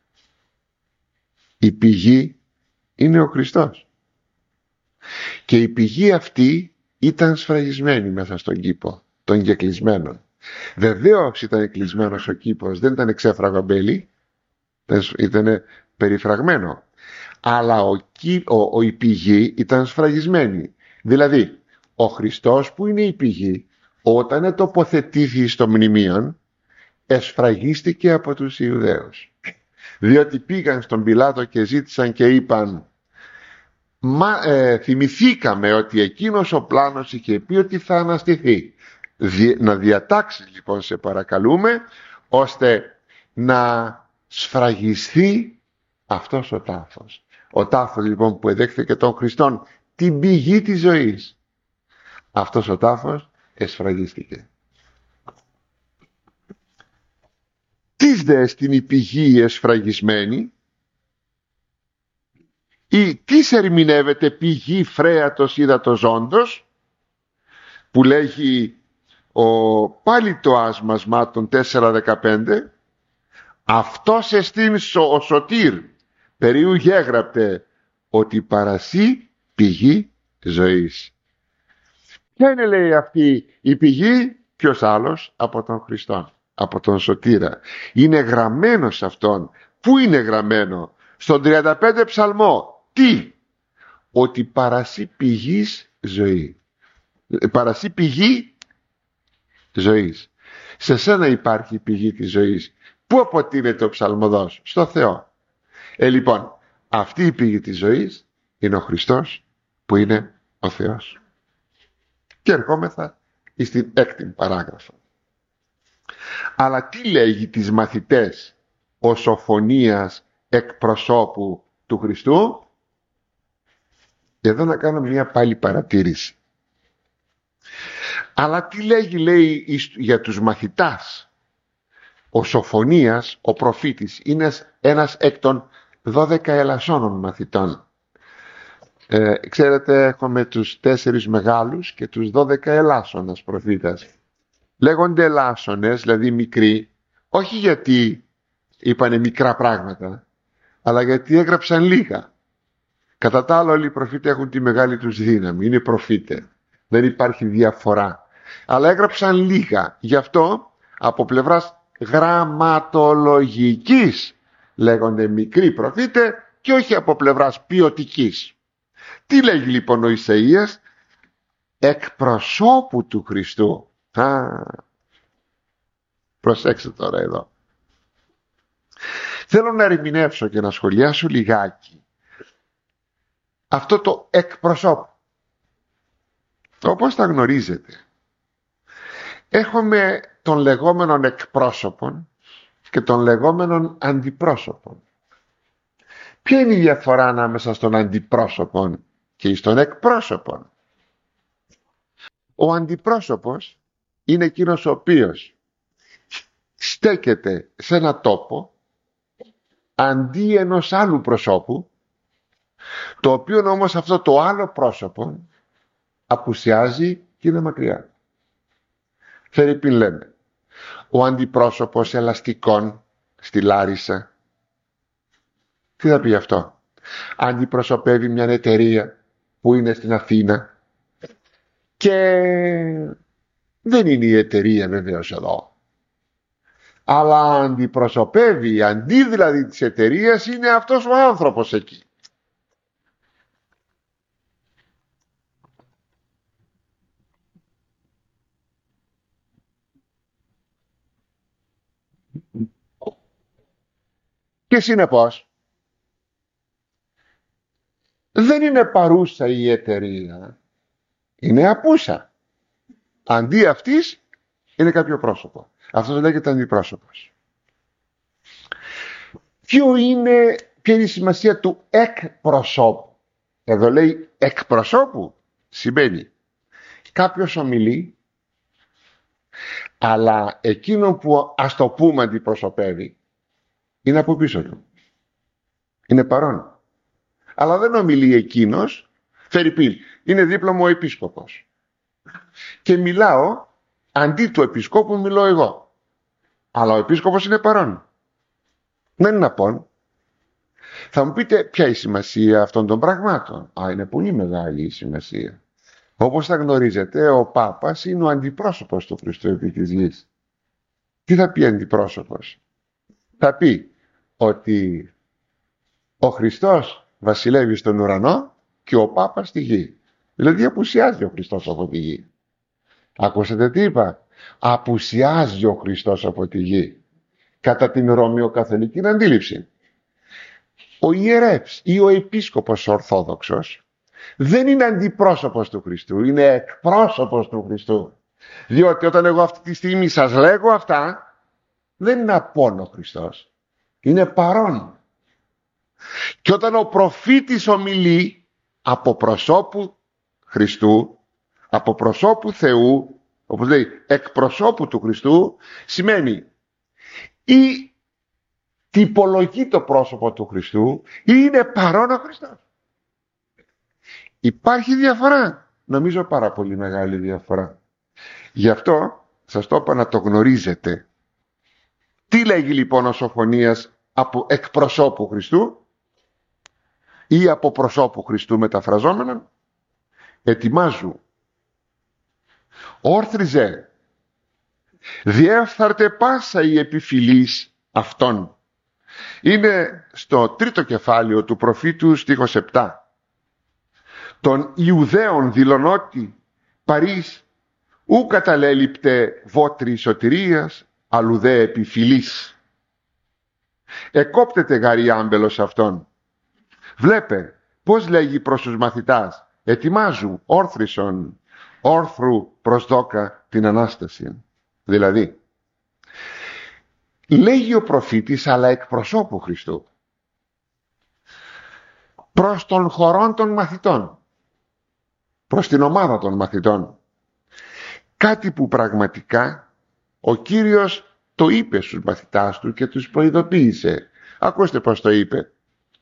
Η πηγή είναι ο Χριστός. Και η πηγή αυτή ήταν σφραγισμένη μέσα στον κήπο των κεκλεισμένων. Βεβαίως ήταν κλεισμένος ο κήπος, δεν ήταν εξέφραγο μπέλι, ήταν περιφραγμένο. Αλλά η πηγή ήταν σφραγισμένη. Δηλαδή, ο Χριστός που είναι η πηγή, όταν τοποθετήθη στο μνημείον, εσφραγίστηκε από τους Ιουδαίους. Διότι πήγαν στον Πιλάτο και ζήτησαν και είπαν, θυμηθήκαμε ότι εκείνος ο πλάνος είχε πει ότι θα αναστηθεί. Να διατάξεις λοιπόν, σε παρακαλούμε, ώστε να σφραγιστεί αυτός ο τάφος. Ο τάφος λοιπόν που εδέχθηκε τον Χριστόν, την πηγή της ζωής, αυτός ο τάφος εσφραγίστηκε. Τις δε στην η πηγή εσφραγισμένη, ή τι ερμηνεύεται πηγή φρέατος ύδατος ζώντος, που λέγει πάλι το άσμασμα των 4:15, αυτός εστίν ο σωτήρ, περίου γέγραπτε ότι παρασύ πηγή ζωής. Ποια είναι, λέει, αυτή η πηγή? Ποιος άλλος από τον Χριστό, από τον σωτήρα. Είναι γραμμένο σε αυτόν. Πού είναι γραμμένο? Στον 35 ψαλμό. Τι? Ότι παρασύ πηγής ζωή. Παρασύ πηγή ζωής. Σε σένα υπάρχει η πηγή της ζωής. Πού αποτείνεται ο ψαλμοδός? Στο Θεό. Λοιπόν, αυτή η πηγή της ζωής είναι ο Χριστός που είναι ο Θεός. Και ερχόμεθα στην 6η παράγραφο. Αλλά τι λέγει τις μαθητές ο Σοφωνίας εκπροσώπου του Χριστού? Εδώ να κάνω μια πάλι παρατήρηση. Αλλά τι λέγει, λέει, για τους μαθητάς Ο Σοφονίας, ο προφήτης, είναι ένας εκ των 12 ελασσόνων μαθητών. Ξέρετε, έχουμε τους 4 μεγάλους και τους 12 ελάσσονας προφήτας. Λέγονται ελάσσονες, δηλαδή μικροί, όχι γιατί είπανε μικρά πράγματα, αλλά γιατί έγραψαν λίγα. Κατά τα άλλα όλοι οι προφήτες έχουν τη μεγάλη τους δύναμη, είναι προφήτες. Δεν υπάρχει διαφορά. Αλλά έγραψαν λίγα. Γι' αυτό από πλευράς γραμματολογικής λέγονται μικροί προφήτες και όχι από πλευράς ποιοτικής. Τι λέγει λοιπόν ο Ισαΐας? Εκπροσώπου του Χριστού. Προσέξτε τώρα εδώ. Θέλω να ερμηνεύσω και να σχολιάσω λιγάκι αυτό το εκπροσώπου. Όπως τα γνωρίζετε, έχουμε των λεγόμενων εκπρόσωπων και των λεγόμενων αντιπρόσωπων. Ποια είναι η διαφορά ανάμεσα στον αντιπρόσωπον και στον εκπρόσωπον? Ο αντιπρόσωπος είναι εκείνος ο οποίος στέκεται σε ένα τόπο αντί ενός άλλου προσώπου, το οποίο όμως αυτό το άλλο πρόσωπο απουσιάζει και είναι μακριά. Φερρυπίν λέμε, ο αντιπρόσωπος ελαστικών στη Λάρισα. Τι θα πει αυτό? Αντιπροσωπεύει μια εταιρεία που είναι στην Αθήνα και δεν είναι η εταιρεία βεβαίως εδώ, αλλά αντιπροσωπεύει, αντί δηλαδή της εταιρείας, είναι αυτός ο άνθρωπος εκεί. Και συνεπώς δεν είναι παρούσα η εταιρεία, είναι απούσα. Αντί αυτής είναι κάποιο πρόσωπο. Αυτό λέγεται αντιπρόσωπος. Ποια είναι η σημασία του εκπροσώπου? Εδώ λέει εκπροσώπου, σημαίνει κάποιος ομιλεί, αλλά εκείνο που ας το πούμε αντιπροσωπεύει είναι από πίσω του. Είναι παρόν. Αλλά δεν ομιλεί εκείνος. Φερρυπίν, είναι δίπλα μου ο επίσκοπος και μιλάω, αντί του επισκόπου μιλώ εγώ. Αλλά ο επίσκοπος είναι παρόν. Δεν είναι απόν. Θα μου πείτε ποια είναι η σημασία αυτών των πραγμάτων? Είναι πολύ μεγάλη η σημασία. Όπως θα γνωρίζετε, ο Πάπας είναι ο αντιπρόσωπος του Χριστού επί της γης. Τι θα πει αντιπρόσωπος? Θα πει ότι ο Χριστός βασιλεύει στον ουρανό και ο Πάπας στη γη. Δηλαδή απουσιάζει ο Χριστός από τη γη. Ακούσατε τι είπα? Απουσιάζει ο Χριστός από τη γη. Κατά την ρωμαιοκαθολική αντίληψη, ο ιερεύς ή ο επίσκοπος ορθόδοξος δεν είναι αντιπρόσωπος του Χριστού, είναι εκπρόσωπος του Χριστού. Διότι όταν εγώ αυτή τη στιγμή σας λέγω αυτά, δεν είναι απόν ο Χριστός, είναι παρόν. Και όταν ο προφήτης ομιλεί από προσώπου Χριστού, από προσώπου Θεού, όπως λέει εκπροσώπου του Χριστού, σημαίνει ή τυπολογεί το πρόσωπο του Χριστού ή είναι παρόν ο Χριστός. Υπάρχει διαφορά, νομίζω πάρα πολύ μεγάλη διαφορά. Γι' αυτό σας το είπα να το γνωρίζετε. Τι λέγει λοιπόν ο Σοφονίας από εκπροσώπου Χριστού ή από προσώπου Χριστού μεταφραζόμενα? Ετοιμάζου, όρθριζε, διέφθαρτε πάσα η επιφυλής αυτών. Είναι στο 3ο κεφάλαιο του προφήτου στίχος 7. Των Ιουδαίων δηλωνότι παρείς ου καταλέλειπτε βότρι σωτηρίας αλλουδέ επιφυλής. Εκόπτεται γαρι άμπελος αυτών. Βλέπε πως λέγει προς τους μαθητάς, ετοιμάζου όρθρισον όρθρου προσδόκα την Ανάσταση. Δηλαδή λέγει ο προφήτης αλλά εκπροσώπου Χριστού προς των χωρών των μαθητών, προς την ομάδα των μαθητών, κάτι που πραγματικά ο Κύριος το είπε στους μαθητάς του και τους προειδοποίησε. Ακούστε πως το είπε.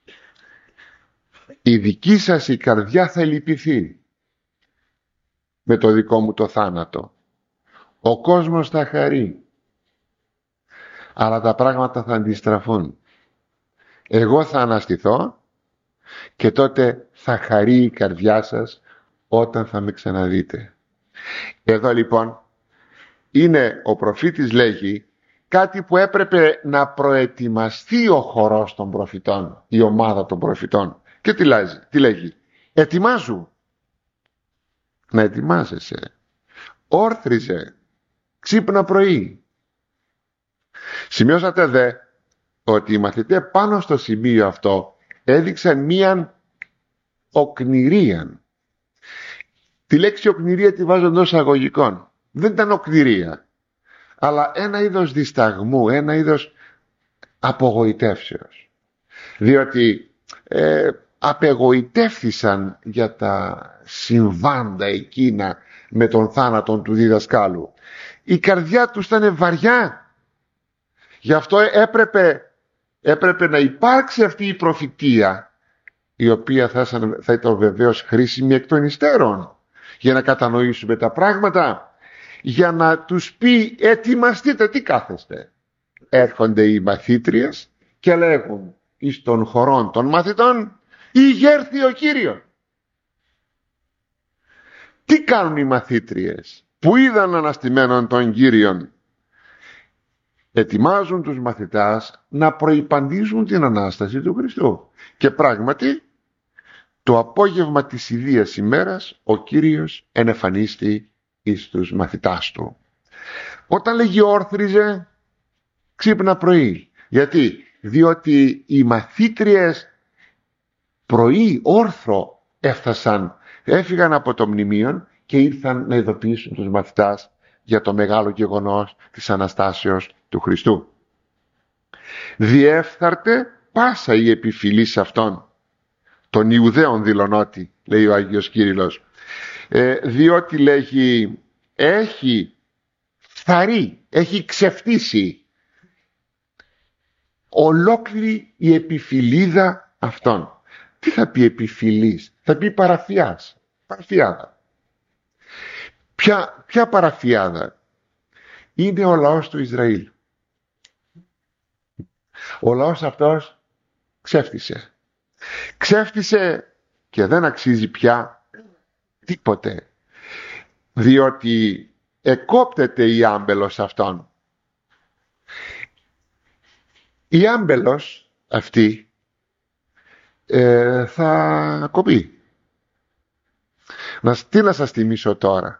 Η δική σας η καρδιά θα λυπηθεί με το δικό μου το θάνατο. Ο κόσμος θα χαρεί, αλλά τα πράγματα θα αντιστραφούν. Εγώ θα αναστηθώ και τότε θα χαρεί η καρδιά σας όταν θα με ξαναδείτε. Εδώ λοιπόν είναι, ο προφήτης λέγει κάτι που έπρεπε να προετοιμαστεί ο χορός των προφητών, η ομάδα των προφητών. Και τι λέγει? Ετοιμάζου. Να ετοιμάζεσαι. Όρθριζε. Ξύπνα πρωί. Σημειώσατε δε ότι οι μαθητές πάνω στο σημείο αυτό έδειξαν μίαν οκνηρία. Τη λέξη οκνηρία τη βάζω εντός αγωγικών. Δεν ήταν οκνηρία, αλλά ένα είδος δισταγμού, ένα είδος απογοητεύσεως. Διότι απεγοητεύθησαν για τα συμβάντα εκείνα με τον θάνατο του διδασκάλου. Η καρδιά τους ήταν βαριά. Γι' αυτό έπρεπε να υπάρξει αυτή η προφητεία, η οποία θα ήταν βεβαίως χρήσιμη εκ των υστέρων, για να κατανοήσουμε τα πράγματα, για να τους πει ετοιμαστείτε, τι κάθεστε? Έρχονται οι μαθήτριες και λέγουν εις των χωρών των μαθητών, ηγέρθη ο Κύριος. Τι κάνουν οι μαθήτριες που είδαν αναστημένον τον Κύριον? Ετοιμάζουν τους μαθητάς να προϋπαντήσουν την Ανάσταση του Χριστού. Και πράγματι το απόγευμα της ιδίας ημέρας ο Κύριος ενεφανίστη εις τους μαθητάς του. Όταν λέγει όρθριζε, ξύπνα πρωί. Γιατί? Διότι οι μαθήτριες πρωί όρθρο έφυγαν από το μνημείο και ήρθαν να ειδοποιήσουν τους μαθητάς για το μεγάλο γεγονός της Αναστάσεως του Χριστού. Διέφθαρτε πάσα η επιφυλής αυτών, των Ιουδαίων δηλωνότη, λέει ο Άγιος Κύριλλος, διότι λέγει έχει φθαρεί, έχει ξεφτύσει ολόκληρη η επιφυλίδα αυτών. Τι θα πει επιφυλής? Θα πει παραφιάδα. Ποια παραφιάδα? Είναι ο λαός του Ισραήλ. Ο λαός αυτός ξέφτισε και δεν αξίζει πια τίποτε, διότι εκόπτεται η άμπελος αυτών. Η άμπελος αυτή θα κοπεί. Τι να σας θυμίσω τώρα?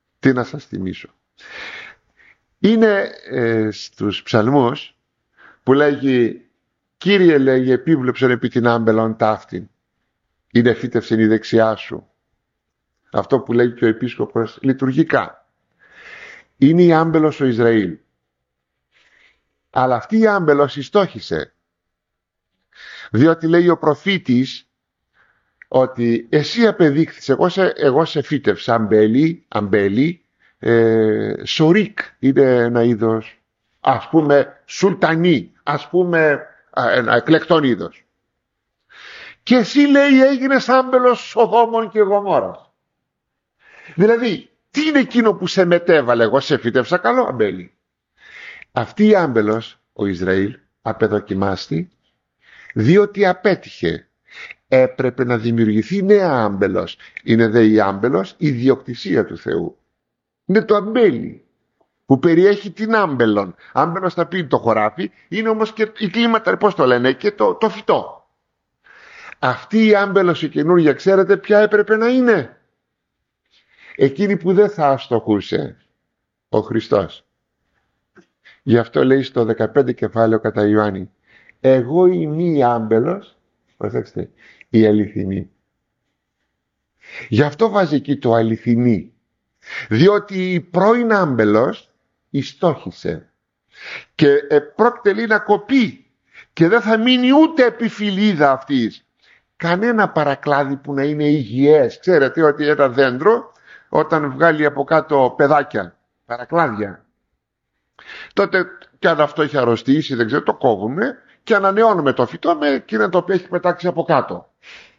Είναι στους ψαλμούς που λέγει Κύριε, λέγει, επίβλεψον επί την άμπελον ταύτην, είναι φύτευσεν η δεξιά σου. Αυτό που λέγει και ο επίσκοπος λειτουργικά. Είναι η άμπελος ο Ισραήλ. Αλλά αυτή η άμπελος ιστόχησε. Διότι λέει ο προφήτης ότι εσύ απεδείχθης, εγώ σε φύτευσα αμπέλι, σορίκ, είναι ένα είδος, ας πούμε σουλτανί, ας πούμε ένα εκλεκτόν είδος. Και εσύ, λέει, έγινες άμπελος Σοδόμων και Γομόρας. Δηλαδή τι είναι εκείνο που σε μετέβαλε? Εγώ σε φύτευσα καλό αμπέλι. Αυτή η άμπελος ο Ισραήλ απεδοκιμάστη, διότι απέτυχε. Έπρεπε να δημιουργηθεί νέα άμπελος. Είναι δε η άμπελος η ιδιοκτησία του Θεού. Είναι το αμπέλι που περιέχει την άμπελον. Άμπελος θα πει το χωράφι, είναι όμως και η κλίματα, πώς το λένε, και το φυτό. Αυτή η άμπελος η καινούργια, ξέρετε ποια έπρεπε να είναι? Εκείνη που δεν θα αστοχούσε ο Χριστός. Γι' αυτό λέει στο 15 κεφάλαιο κατά Ιωάννη, εγώ είμαι η άμπελος, προσέξτε, η αληθινή. Γι' αυτό βάζει εκεί το αληθινή, διότι η πρώην άμπελος ιστόχησε και πρόκειται να κοπεί και δεν θα μείνει ούτε επιφυλίδα αυτής, κανένα παρακλάδι που να είναι υγιές. Ξέρετε ότι ένα δέντρο όταν βγάλει από κάτω παιδάκια, παρακλάδια, τότε και αν αυτό έχει αρρωστήσει, δεν ξέρω, το κόβουμε και ανανεώνουμε το φυτό με εκείνα το οποίο έχει πετάξει από κάτω.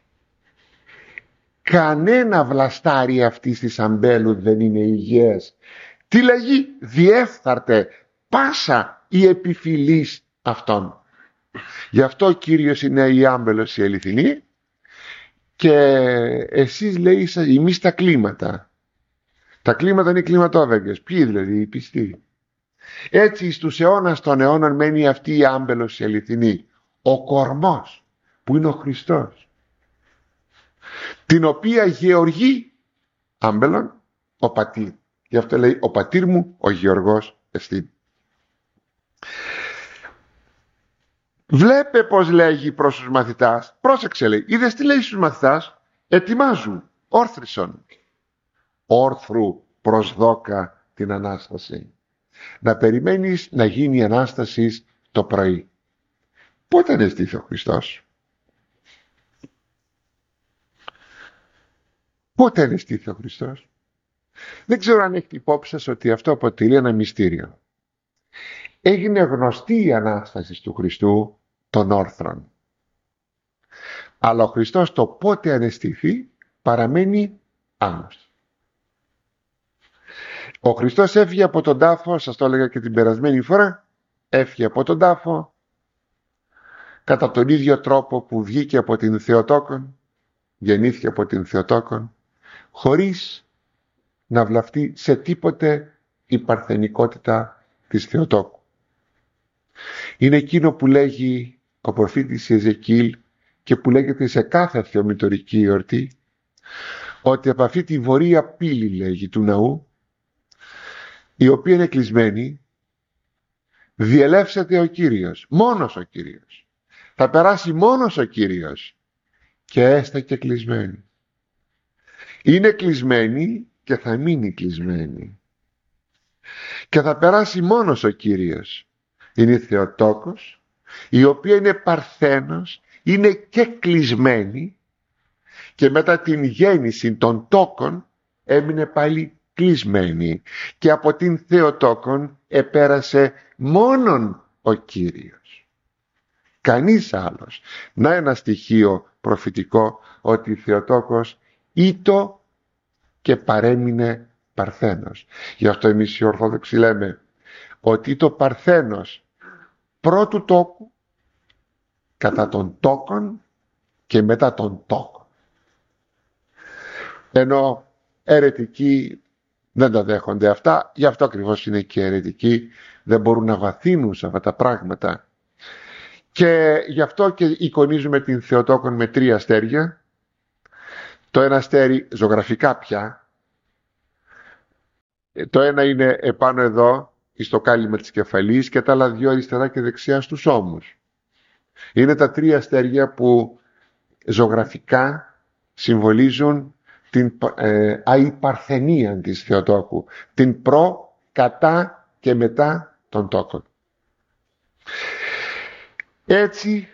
Κανένα βλαστάρι αυτής της αμπέλου δεν είναι υγιές. Τι λέγει? Διέφθαρτε πάσα η επιφυλής αυτών. Γι' αυτό ο Κύριος είναι η άμπελος η αληθινή και εσείς, λέει, εμείς τα κλίματα. Τα κλίματα είναι οι κλιματόβεγγες. Ποιοι δηλαδή? Οι πιστοί. Έτσι στους αιώνας των αιώνων μένει αυτή η άμπελος η αληθινή, ο κορμός που είναι ο Χριστός, την οποία γεωργεί άμπελον ο πατήρ. Γι' αυτό λέει ο πατήρ μου ο γεωργός εστίν. Βλέπε πως λέγει προς τους μαθητάς. Πρόσεξε, λέει. Είδες τι λέει στους μαθητάς? Ετοιμάζουν, όρθρισον. Όρθρου προσδόκα την Ανάσταση. Να περιμένεις να γίνει η Ανάσταση το πρωί. Πότε ανεστήθη ο Χριστός? Πότε ανεστήθη ο Χριστός? Δεν ξέρω αν έχετε υπόψη σας ότι αυτό αποτελεί ένα μυστήριο. Έγινε γνωστή η Ανάσταση του Χριστού των όρθρων. Αλλά ο Χριστός το πότε ανεστήθη παραμένει άγνωστο. Ο Χριστός έφυγε από τον τάφο, σας το έλεγα και την περασμένη φορά, έφυγε από τον τάφο κατά τον ίδιο τρόπο που βγήκε από την Θεοτόκον, γεννήθηκε από την Θεοτόκον, χωρίς να βλαφτεί σε τίποτε η παρθενικότητα της Θεοτόκου. Είναι εκείνο που λέγει ο προφήτης Εζεκίλ και που λέγεται σε κάθε θεομητορική εορτή, ότι από αυτή τη βορεία πύλη, λέγει, του ναού, η οποία είναι κλεισμένη, διελεύσεται ο Κύριος, μόνος ο Κύριος. Θα περάσει μόνος ο Κύριος και έστεκε κλεισμένη. Είναι κλεισμένη και θα μείνει κλεισμένη. Και θα περάσει μόνος ο Κύριος. Είναι η Θεοτόκος, η οποία είναι παρθένος, είναι και κλεισμένη και μετά την γέννηση των τόκων έμεινε πάλι κλεισμένη και από την Θεοτόκον επέρασε μόνον ο Κύριος. Κανείς άλλος. Να ένα στοιχείο προφητικό ότι η Θεοτόκος ήτο και παρέμεινε παρθένος. Γι' αυτό εμείς οι Ορθόδοξοι λέμε ότι ήτο παρθένος πρώτου τόκου κατά των τόκων και μετά των τόκων. Ενώ αιρετικοί δεν τα δέχονται αυτά, γι' αυτό ακριβώς είναι και αιρετικοί, δεν μπορούν να βαθύνουν σε αυτά τα πράγματα. Και γι' αυτό και εικονίζουμε την Θεοτόκον με 3 αστέρια. Το ένα αστέρι ζωγραφικά πια, το ένα είναι επάνω εδώ στο κάλυμα της κεφαλής και τα άλλα 2 αριστερά και δεξιά στους ώμους. Είναι τα 3 αστέρια που ζωγραφικά συμβολίζουν την αϊπαρθενία της Θεοτόκου, την προ, κατά και μετά των τόκων. Έτσι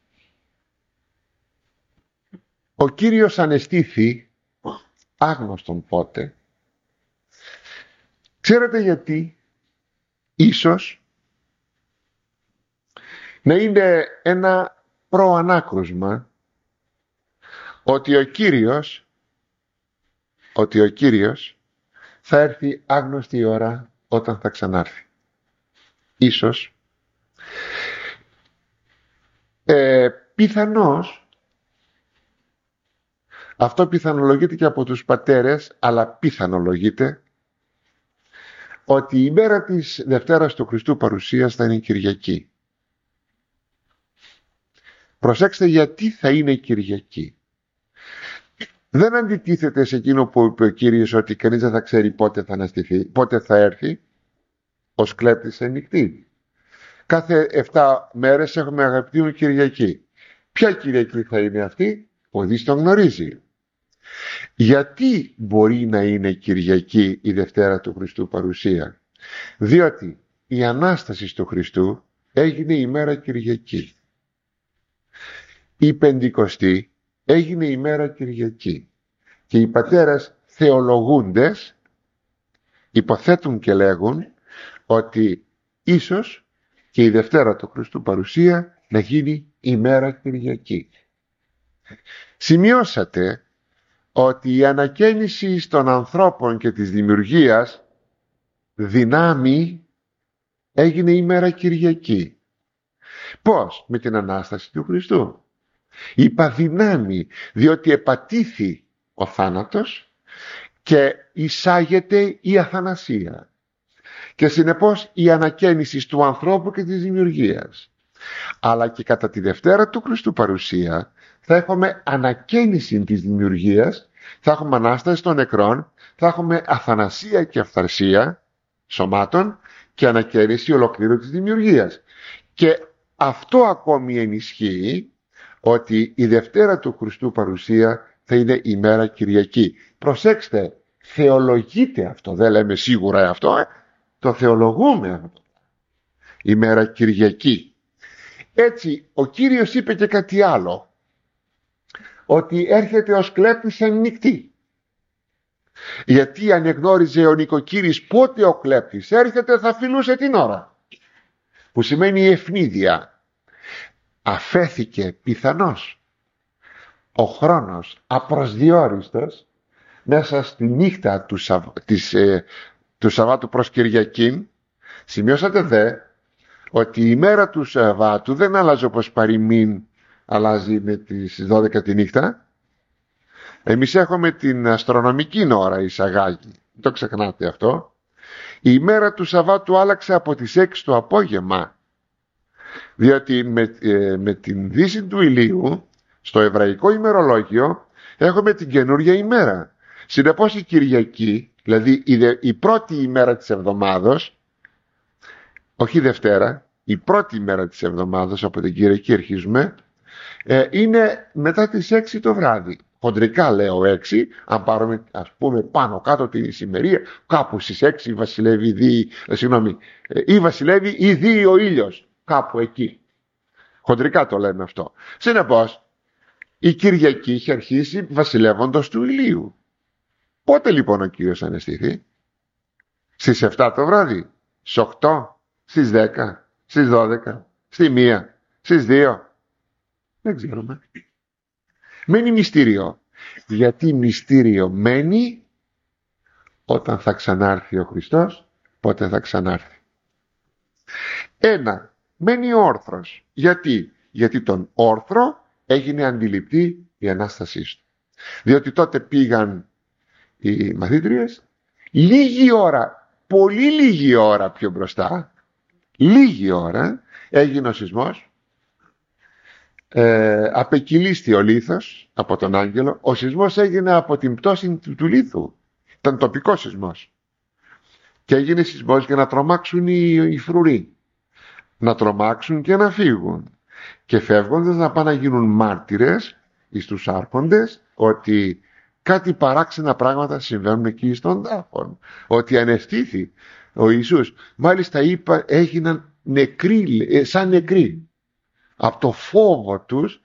ο Κύριος ανεστήθη άγνωστον πότε. Ξέρετε γιατί? Ίσως να είναι ένα προανάκρουσμα ότι ο Κύριος θα έρθει άγνωστη ώρα όταν θα ξανάρθει. Ίσως πιθανώς αυτό πιθανολογείται και από τους πατέρες, αλλά πιθανολογείται ότι η μέρα της Δευτέρας του Χριστού παρουσίας θα είναι η Κυριακή. Προσέξτε γιατί θα είναι η Κυριακή. Δεν αντιτίθεται σε εκείνο που είπε ο Κύριος ότι κανείς δεν θα ξέρει πότε θα αναστηθεί, πότε θα έρθει ως κλέπτης σε νυχτή. Κάθε 7 μέρες έχουμε, αγαπητοί μου, Κυριακή. Ποια Κυριακή θα είναι αυτή? Ο Δής τον γνωρίζει. Γιατί μπορεί να είναι Κυριακή η Δευτέρα του Χριστού παρουσία? Διότι η Ανάσταση του Χριστού έγινε η μέρα Κυριακή. Η Πεντηκοστή έγινε η μέρα Κυριακή. Και οι πατέρες θεολογούντες υποθέτουν και λέγουν ότι ίσως και η Δευτέρα του Χριστού παρουσία να γίνει ημέρα Κυριακή. Σημειώσατε ότι η ανακαίνιση των ανθρώπων και της δημιουργίας δυνάμει έγινε ημέρα Κυριακή. Πώς? Με την Ανάσταση του Χριστού. Είπα δυνάμει, διότι επατήθη ο θάνατος και εισάγεται η αθανασία. Και συνεπώς η ανακαίνιση του ανθρώπου και της δημιουργίας. Αλλά και κατά τη Δευτέρα του Χριστού παρουσία θα έχουμε ανακαίνιση της δημιουργίας, θα έχουμε Ανάσταση των νεκρών, θα έχουμε αθανασία και αυθαρσία σωμάτων και ανακαίνιση ολοκλήρου της δημιουργίας. Και αυτό ακόμη ενισχύει ότι η Δευτέρα του Χριστού παρουσία θα είναι ημέρα Κυριακή. Προσέξτε, θεολογείται αυτό, δεν λέμε σίγουρα αυτό, το θεολογούμε αυτό. Ημέρα Κυριακή. Έτσι ο Κύριος είπε και κάτι άλλο, ότι έρχεται ως κλέπτης εν νύκτη. Γιατί αν εγνώριζε ο νοικοκύρης πότε ο κλέπτης έρχεται, θα φιλούσε την ώρα, που σημαίνει ευνίδια. Αφέθηκε πιθανώς ο χρόνος απροσδιόριστος μέσα στη νύχτα του Σαββάτου προς Κυριακήν. Σημειώσατε δε ότι η μέρα του Σαββάτου δεν αλλάζει όπως παροιμήν αλλάζει με τις 12 τη νύχτα. Εμείς έχουμε την αστρονομική ώρα εισαγάγει, μην το ξεχνάτε αυτό. Η μέρα του Σαββάτου άλλαξε από τις 6 το απόγευμα, διότι με την δύση του ηλίου στο εβραϊκό ημερολόγιο έχουμε την καινούργια ημέρα. Συνεπώς η Κυριακή, δηλαδή η πρώτη ημέρα της εβδομάδος, όχι η Δευτέρα, η πρώτη ημέρα της εβδομάδος, από την Κυριακή αρχίζουμε, είναι μετά τις 6 το βράδυ. Χοντρικά λέω 6, αν πάρουμε ας πούμε πάνω κάτω την ησημερία, κάπου στις 6 βασιλεύει ή βασιλεύει ή δει ο ήλιος, κάπου εκεί. Χοντρικά το λέμε αυτό. Συνεπώς η Κυριακή είχε αρχίσει βασιλεύοντας του ηλίου. Πότε λοιπόν ο Κύριος αναισθήθη? Στις 7 το βράδυ, στις 8, στις 10, στις 12, στη 1, στις 2. Δεν ξέρουμε. Μένει μυστήριο. Γιατί μυστήριο μένει? Όταν θα ξανάρθει ο Χριστός, πότε θα ξανάρθει. Ένα, μένει όρθρος. Γιατί τον όρθρο έγινε αντιληπτή η Ανάστασή του. Διότι τότε πήγαν οι μαθήτριες λίγη ώρα, πολύ λίγη ώρα πιο μπροστά, λίγη ώρα έγινε ο σεισμός, απεκυλίστη ο λίθος από τον άγγελο. Ο σεισμός έγινε από την πτώση του λίθου, ήταν τοπικός σεισμός, και έγινε σεισμός για να τρομάξουν οι φρουροί, να τρομάξουν και να φύγουν, και φεύγοντας να πάνε να γίνουν μάρτυρες εις τους άρχοντες ότι κάτι παράξενα πράγματα συμβαίνουν εκεί στον τάφον, ότι αναισθήθη ο Ιησούς. Μάλιστα έγιναν νεκροί, σαν νεκροί από το φόβο τους.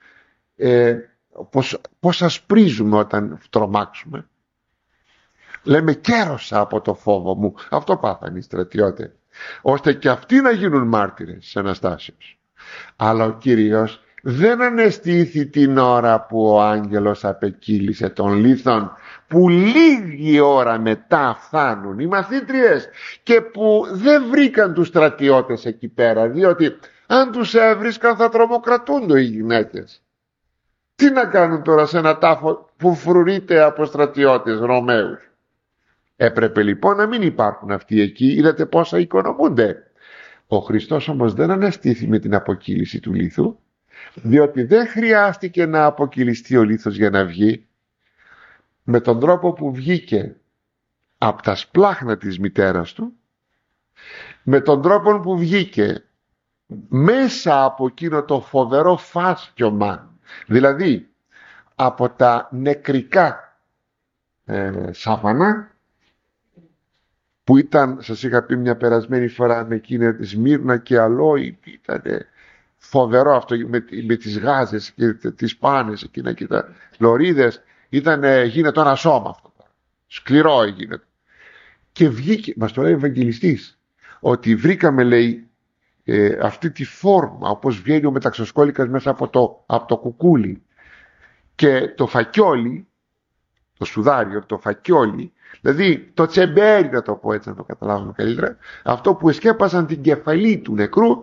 Πώς ασπρίζουμε όταν τρομάξουμε. Λέμε κέρωσα από το φόβο μου. Αυτό πάθανε οι στρατιώτες, ώστε και αυτοί να γίνουν μάρτυρες της Αναστάσεως. Αλλά ο Κύριος δεν αναισθήθη την ώρα που ο άγγελος απεκύλησε τον λίθον, που λίγη ώρα μετά φτάνουν οι μαθήτριες και που δεν βρήκαν τους στρατιώτες εκεί πέρα, διότι αν τους έβρισκαν θα τρομοκρατούνται οι γυναίκες. Τι να κάνουν τώρα σε ένα τάφο που φρουρείται από στρατιώτες Ρωμαίους? Έπρεπε λοιπόν να μην υπάρχουν αυτοί εκεί. Είδατε πόσα οικονομούνται. Ο Χριστός όμως δεν αναστήθη με την αποκύληση του λίθου, διότι δεν χρειάστηκε να αποκυλιστεί ο λίθος για να βγει. Με τον τρόπο που βγήκε από τα σπλάχνα της μητέρας του, με τον τρόπο που βγήκε μέσα από εκείνο το φοβερό φάσκιωμα, δηλαδή από τα νεκρικά σάβανα, που ήταν, σας είχα πει μια περασμένη φορά, με εκείνη τη Σμύρνα και Αλόη, ήταν φοβερό αυτό, με τις γάζες και τις πάνες εκείνα και τα λωρίδες, γίνεται ένα σώμα αυτό, σκληρό έγινε. Και βγήκε, μας το λέει ο Ευαγγελιστής, ότι βρήκαμε, λέει, αυτή τη φόρμα, όπως βγαίνει ο μεταξοσκόλικας μέσα από το κουκούλι, και το φακιόλι, το σουδάριο, το φακιόλι, δηλαδή το τσεμπέρι, να το πω έτσι να το καταλάβουμε καλύτερα, αυτό που εσκέπασαν την κεφαλή του νεκρού,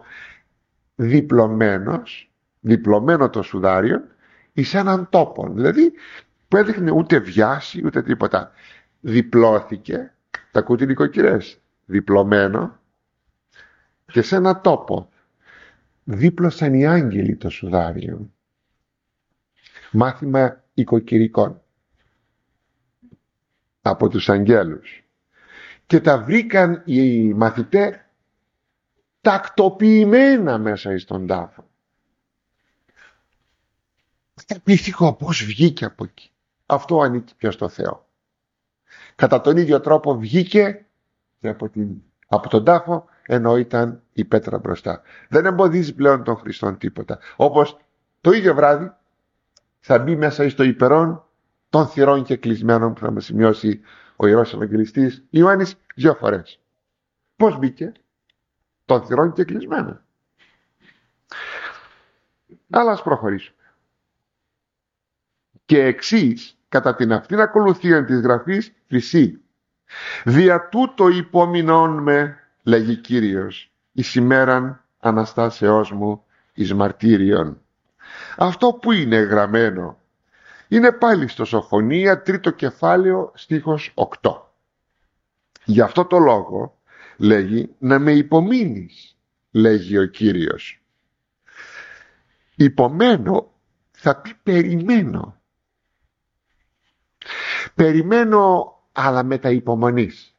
διπλωμένο το σουδάριο εις έναν τόπο, δηλαδή που έδειχνε ούτε βιάση ούτε τίποτα. Διπλώθηκε, τα ακούτε νοικοκυρές, διπλωμένο, και σε έναν τόπο δίπλωσαν οι άγγελοι το σουδάριο. Μάθημα οικοκυρικών από τους αγγέλους, και τα βρήκαν οι μαθητές τακτοποιημένα μέσα εις τον τάφο. Πείθηκο πώς βγήκε από εκεί. Αυτό ανήκει πια στο Θεό. Κατά τον ίδιο τρόπο βγήκε από τον τάφο, ενώ ήταν η πέτρα μπροστά. Δεν εμποδίζει πλέον τον Χριστόν τίποτα. Όπως το ίδιο βράδυ θα μπει μέσα εις το υπερόν των θυρών και κλεισμένων, που θα μας σημειώσει ο Ιερός Ευαγγελιστής Ιωάννης 2 φορές. Πώς μπήκε? Των θυρών και κλεισμένων. Αλλά ας προχωρήσουμε. Και εξής, κατά την αυτήν ακολουθία της γραφής, χρυσή. Δια τούτο υπομεινών με, λέγει Κύριος, εις ημέραν Αναστάσεώς μου εις μαρτύριον. Αυτό που είναι γραμμένο είναι πάλι στο Σοφονία, 3ο κεφάλαιο, στίχος 8. Γι' αυτό το λόγο λέγει να με υπομείνεις, λέγει ο Κύριος. Υπομένω θα πει περιμένω. Περιμένω, αλλά με τα υπομονής.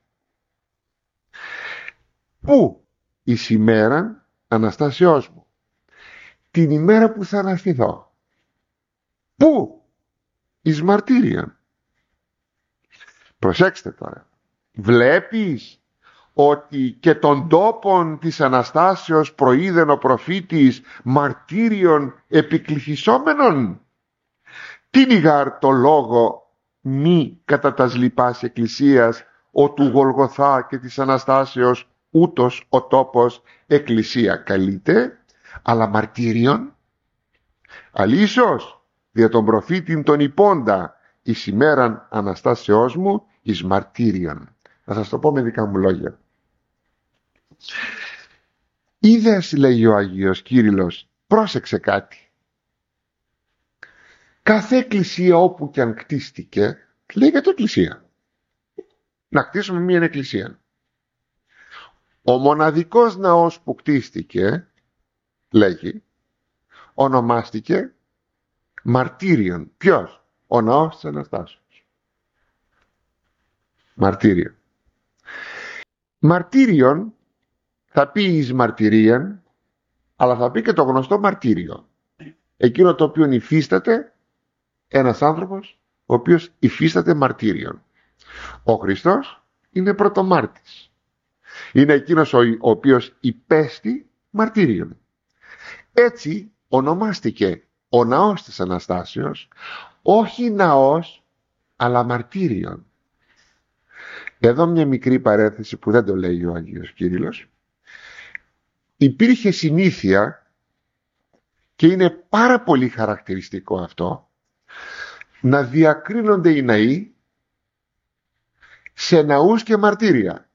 Πού? Εις ημέραν Αναστάσεώς μου. Την ημέρα που θα αναστηθώ. Πού? Εις μαρτύριον. Προσέξτε τώρα. Βλέπεις ότι και των τόπων της Αναστάσεως προείδεν ο προφήτης μαρτύριον επικληθισόμενων. Τι νιγάρ το λόγο μη κατά τας λοιπάς εκκλησίας, ο του Γολγοθά και της Αναστάσεως ούτως ο τόπος εκκλησία καλείται, αλλά μαρτύριον. Αλίσως δια τον προφήτην τον υπόντα εις ημέραν Αναστάσεώς μου εις μαρτύριον. Να σας το πω με δικά μου λόγια. Είδες, λέει ο Άγιος Κύριλλος, πρόσεξε κάτι. Κάθε εκκλησία όπου και αν κτίστηκε, λέγεται εκκλησία. Να κτίσουμε μία εκκλησία. Ο μοναδικός ναός που κτίστηκε, λέγει, ονομάστηκε μαρτύριον. Ποιος? Ο ναός της Αναστάσεως. Μαρτύριον. Μαρτύριον θα πει εις μαρτυρίαν, αλλά θα πει και το γνωστό μαρτύριο. Εκείνο το οποίο υφίσταται ένας άνθρωπος, ο οποίος υφίσταται μαρτύριον. Ο Χριστός είναι πρωτομάρτης. Είναι εκείνος ο οποίος υπέστη μαρτύριον. Έτσι ονομάστηκε ο ναός της Αναστάσεως, όχι ναός, αλλά μαρτύριον. Εδώ μια μικρή παρένθεση που δεν το λέει ο Άγιος Κύριλλος. Υπήρχε συνήθεια, και είναι πάρα πολύ χαρακτηριστικό αυτό, να διακρίνονται οι ναοί σε ναούς και μαρτύρια.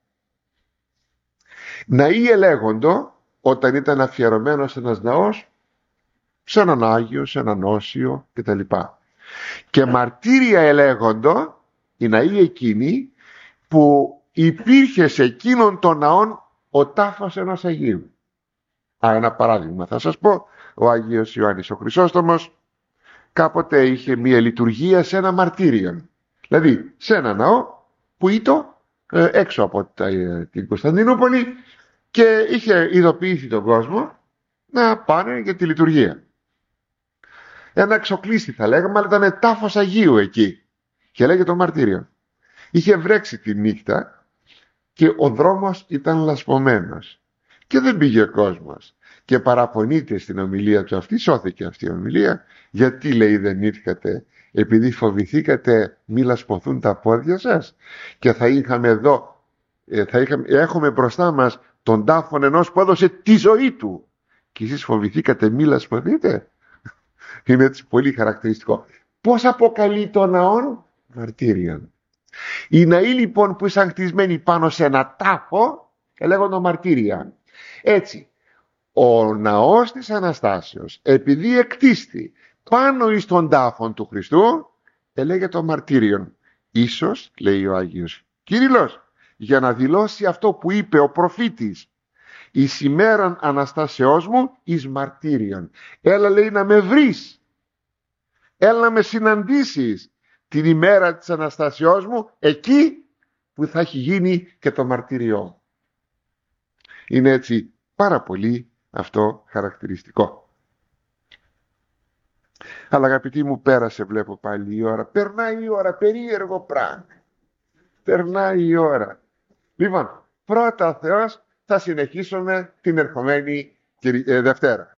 Ναοί ελέγοντο όταν ήταν αφιερωμένος ένας ναός σε έναν Άγιο, σε έναν Όσιο κτλ. Και μαρτύρια ελέγοντο οι ναοί εκείνοι που υπήρχε σε εκείνον τον ναόν ο τάφος ενός Αγίου. Ένα παράδειγμα θα σας πω. Ο Άγιος Ιωάννης ο Χρυσόστομος κάποτε είχε μία λειτουργία σε ένα μαρτύριο. Δηλαδή σε ένα ναό που ήταν έξω από την Κωνσταντινούπολη, και είχε ειδοποιήσει τον κόσμο να πάνε για τη λειτουργία. Ένα εξοκλήστη θα λέγαμε, αλλά ήταν τάφος Αγίου εκεί και λέγεται το μαρτύριο. Είχε βρέξει τη νύχτα και ο δρόμος ήταν λασπωμένος και δεν πήγε ο κόσμος, και παραπονείται στην ομιλία του αυτή, σώθηκε αυτή η ομιλία, γιατί λέει δεν ήρθατε? Επειδή φοβηθήκατε μη λασπωθούν τα πόδια σας, και θα είχαμε εδώ έχουμε μπροστά μας τον τάφον ενός που έδωσε τη ζωή του. Και εσείς φοβηθήκατε μη λασπωθείτε. Είναι έτσι πολύ χαρακτηριστικό. Πώς αποκαλεί το ναόν? Μαρτύριον. Οι ναοί λοιπόν που ήσαν χτισμένοι πάνω σε ένα τάφο λέγονται μαρτύρια. Έτσι, ο ναός της Αναστάσεως, επειδή εκτίστη πάνω εις τον τάφον του Χριστού, λέγεται το μαρτύριον. Ίσως, λέει ο Άγιος Κύριλλος, για να δηλώσει αυτό που είπε ο προφήτης, εις ημέραν Αναστάσεώς μου εις μαρτύριον. Έλα, λέει, να με βρεις, έλα να με συναντήσεις την ημέρα της Αναστάσεώς μου, εκεί που θα έχει γίνει και το μαρτύριό. Είναι έτσι πάρα πολύ αυτό χαρακτηριστικό. Αλλά αγαπητοί μου, πέρασε, βλέπω πάλι η ώρα. Περνάει η ώρα, περίεργο πράγμα. Περνάει η ώρα. Λοιπόν, πρώτα ο Θεός θα συνεχίσουμε την ερχομένη Δευτέρα.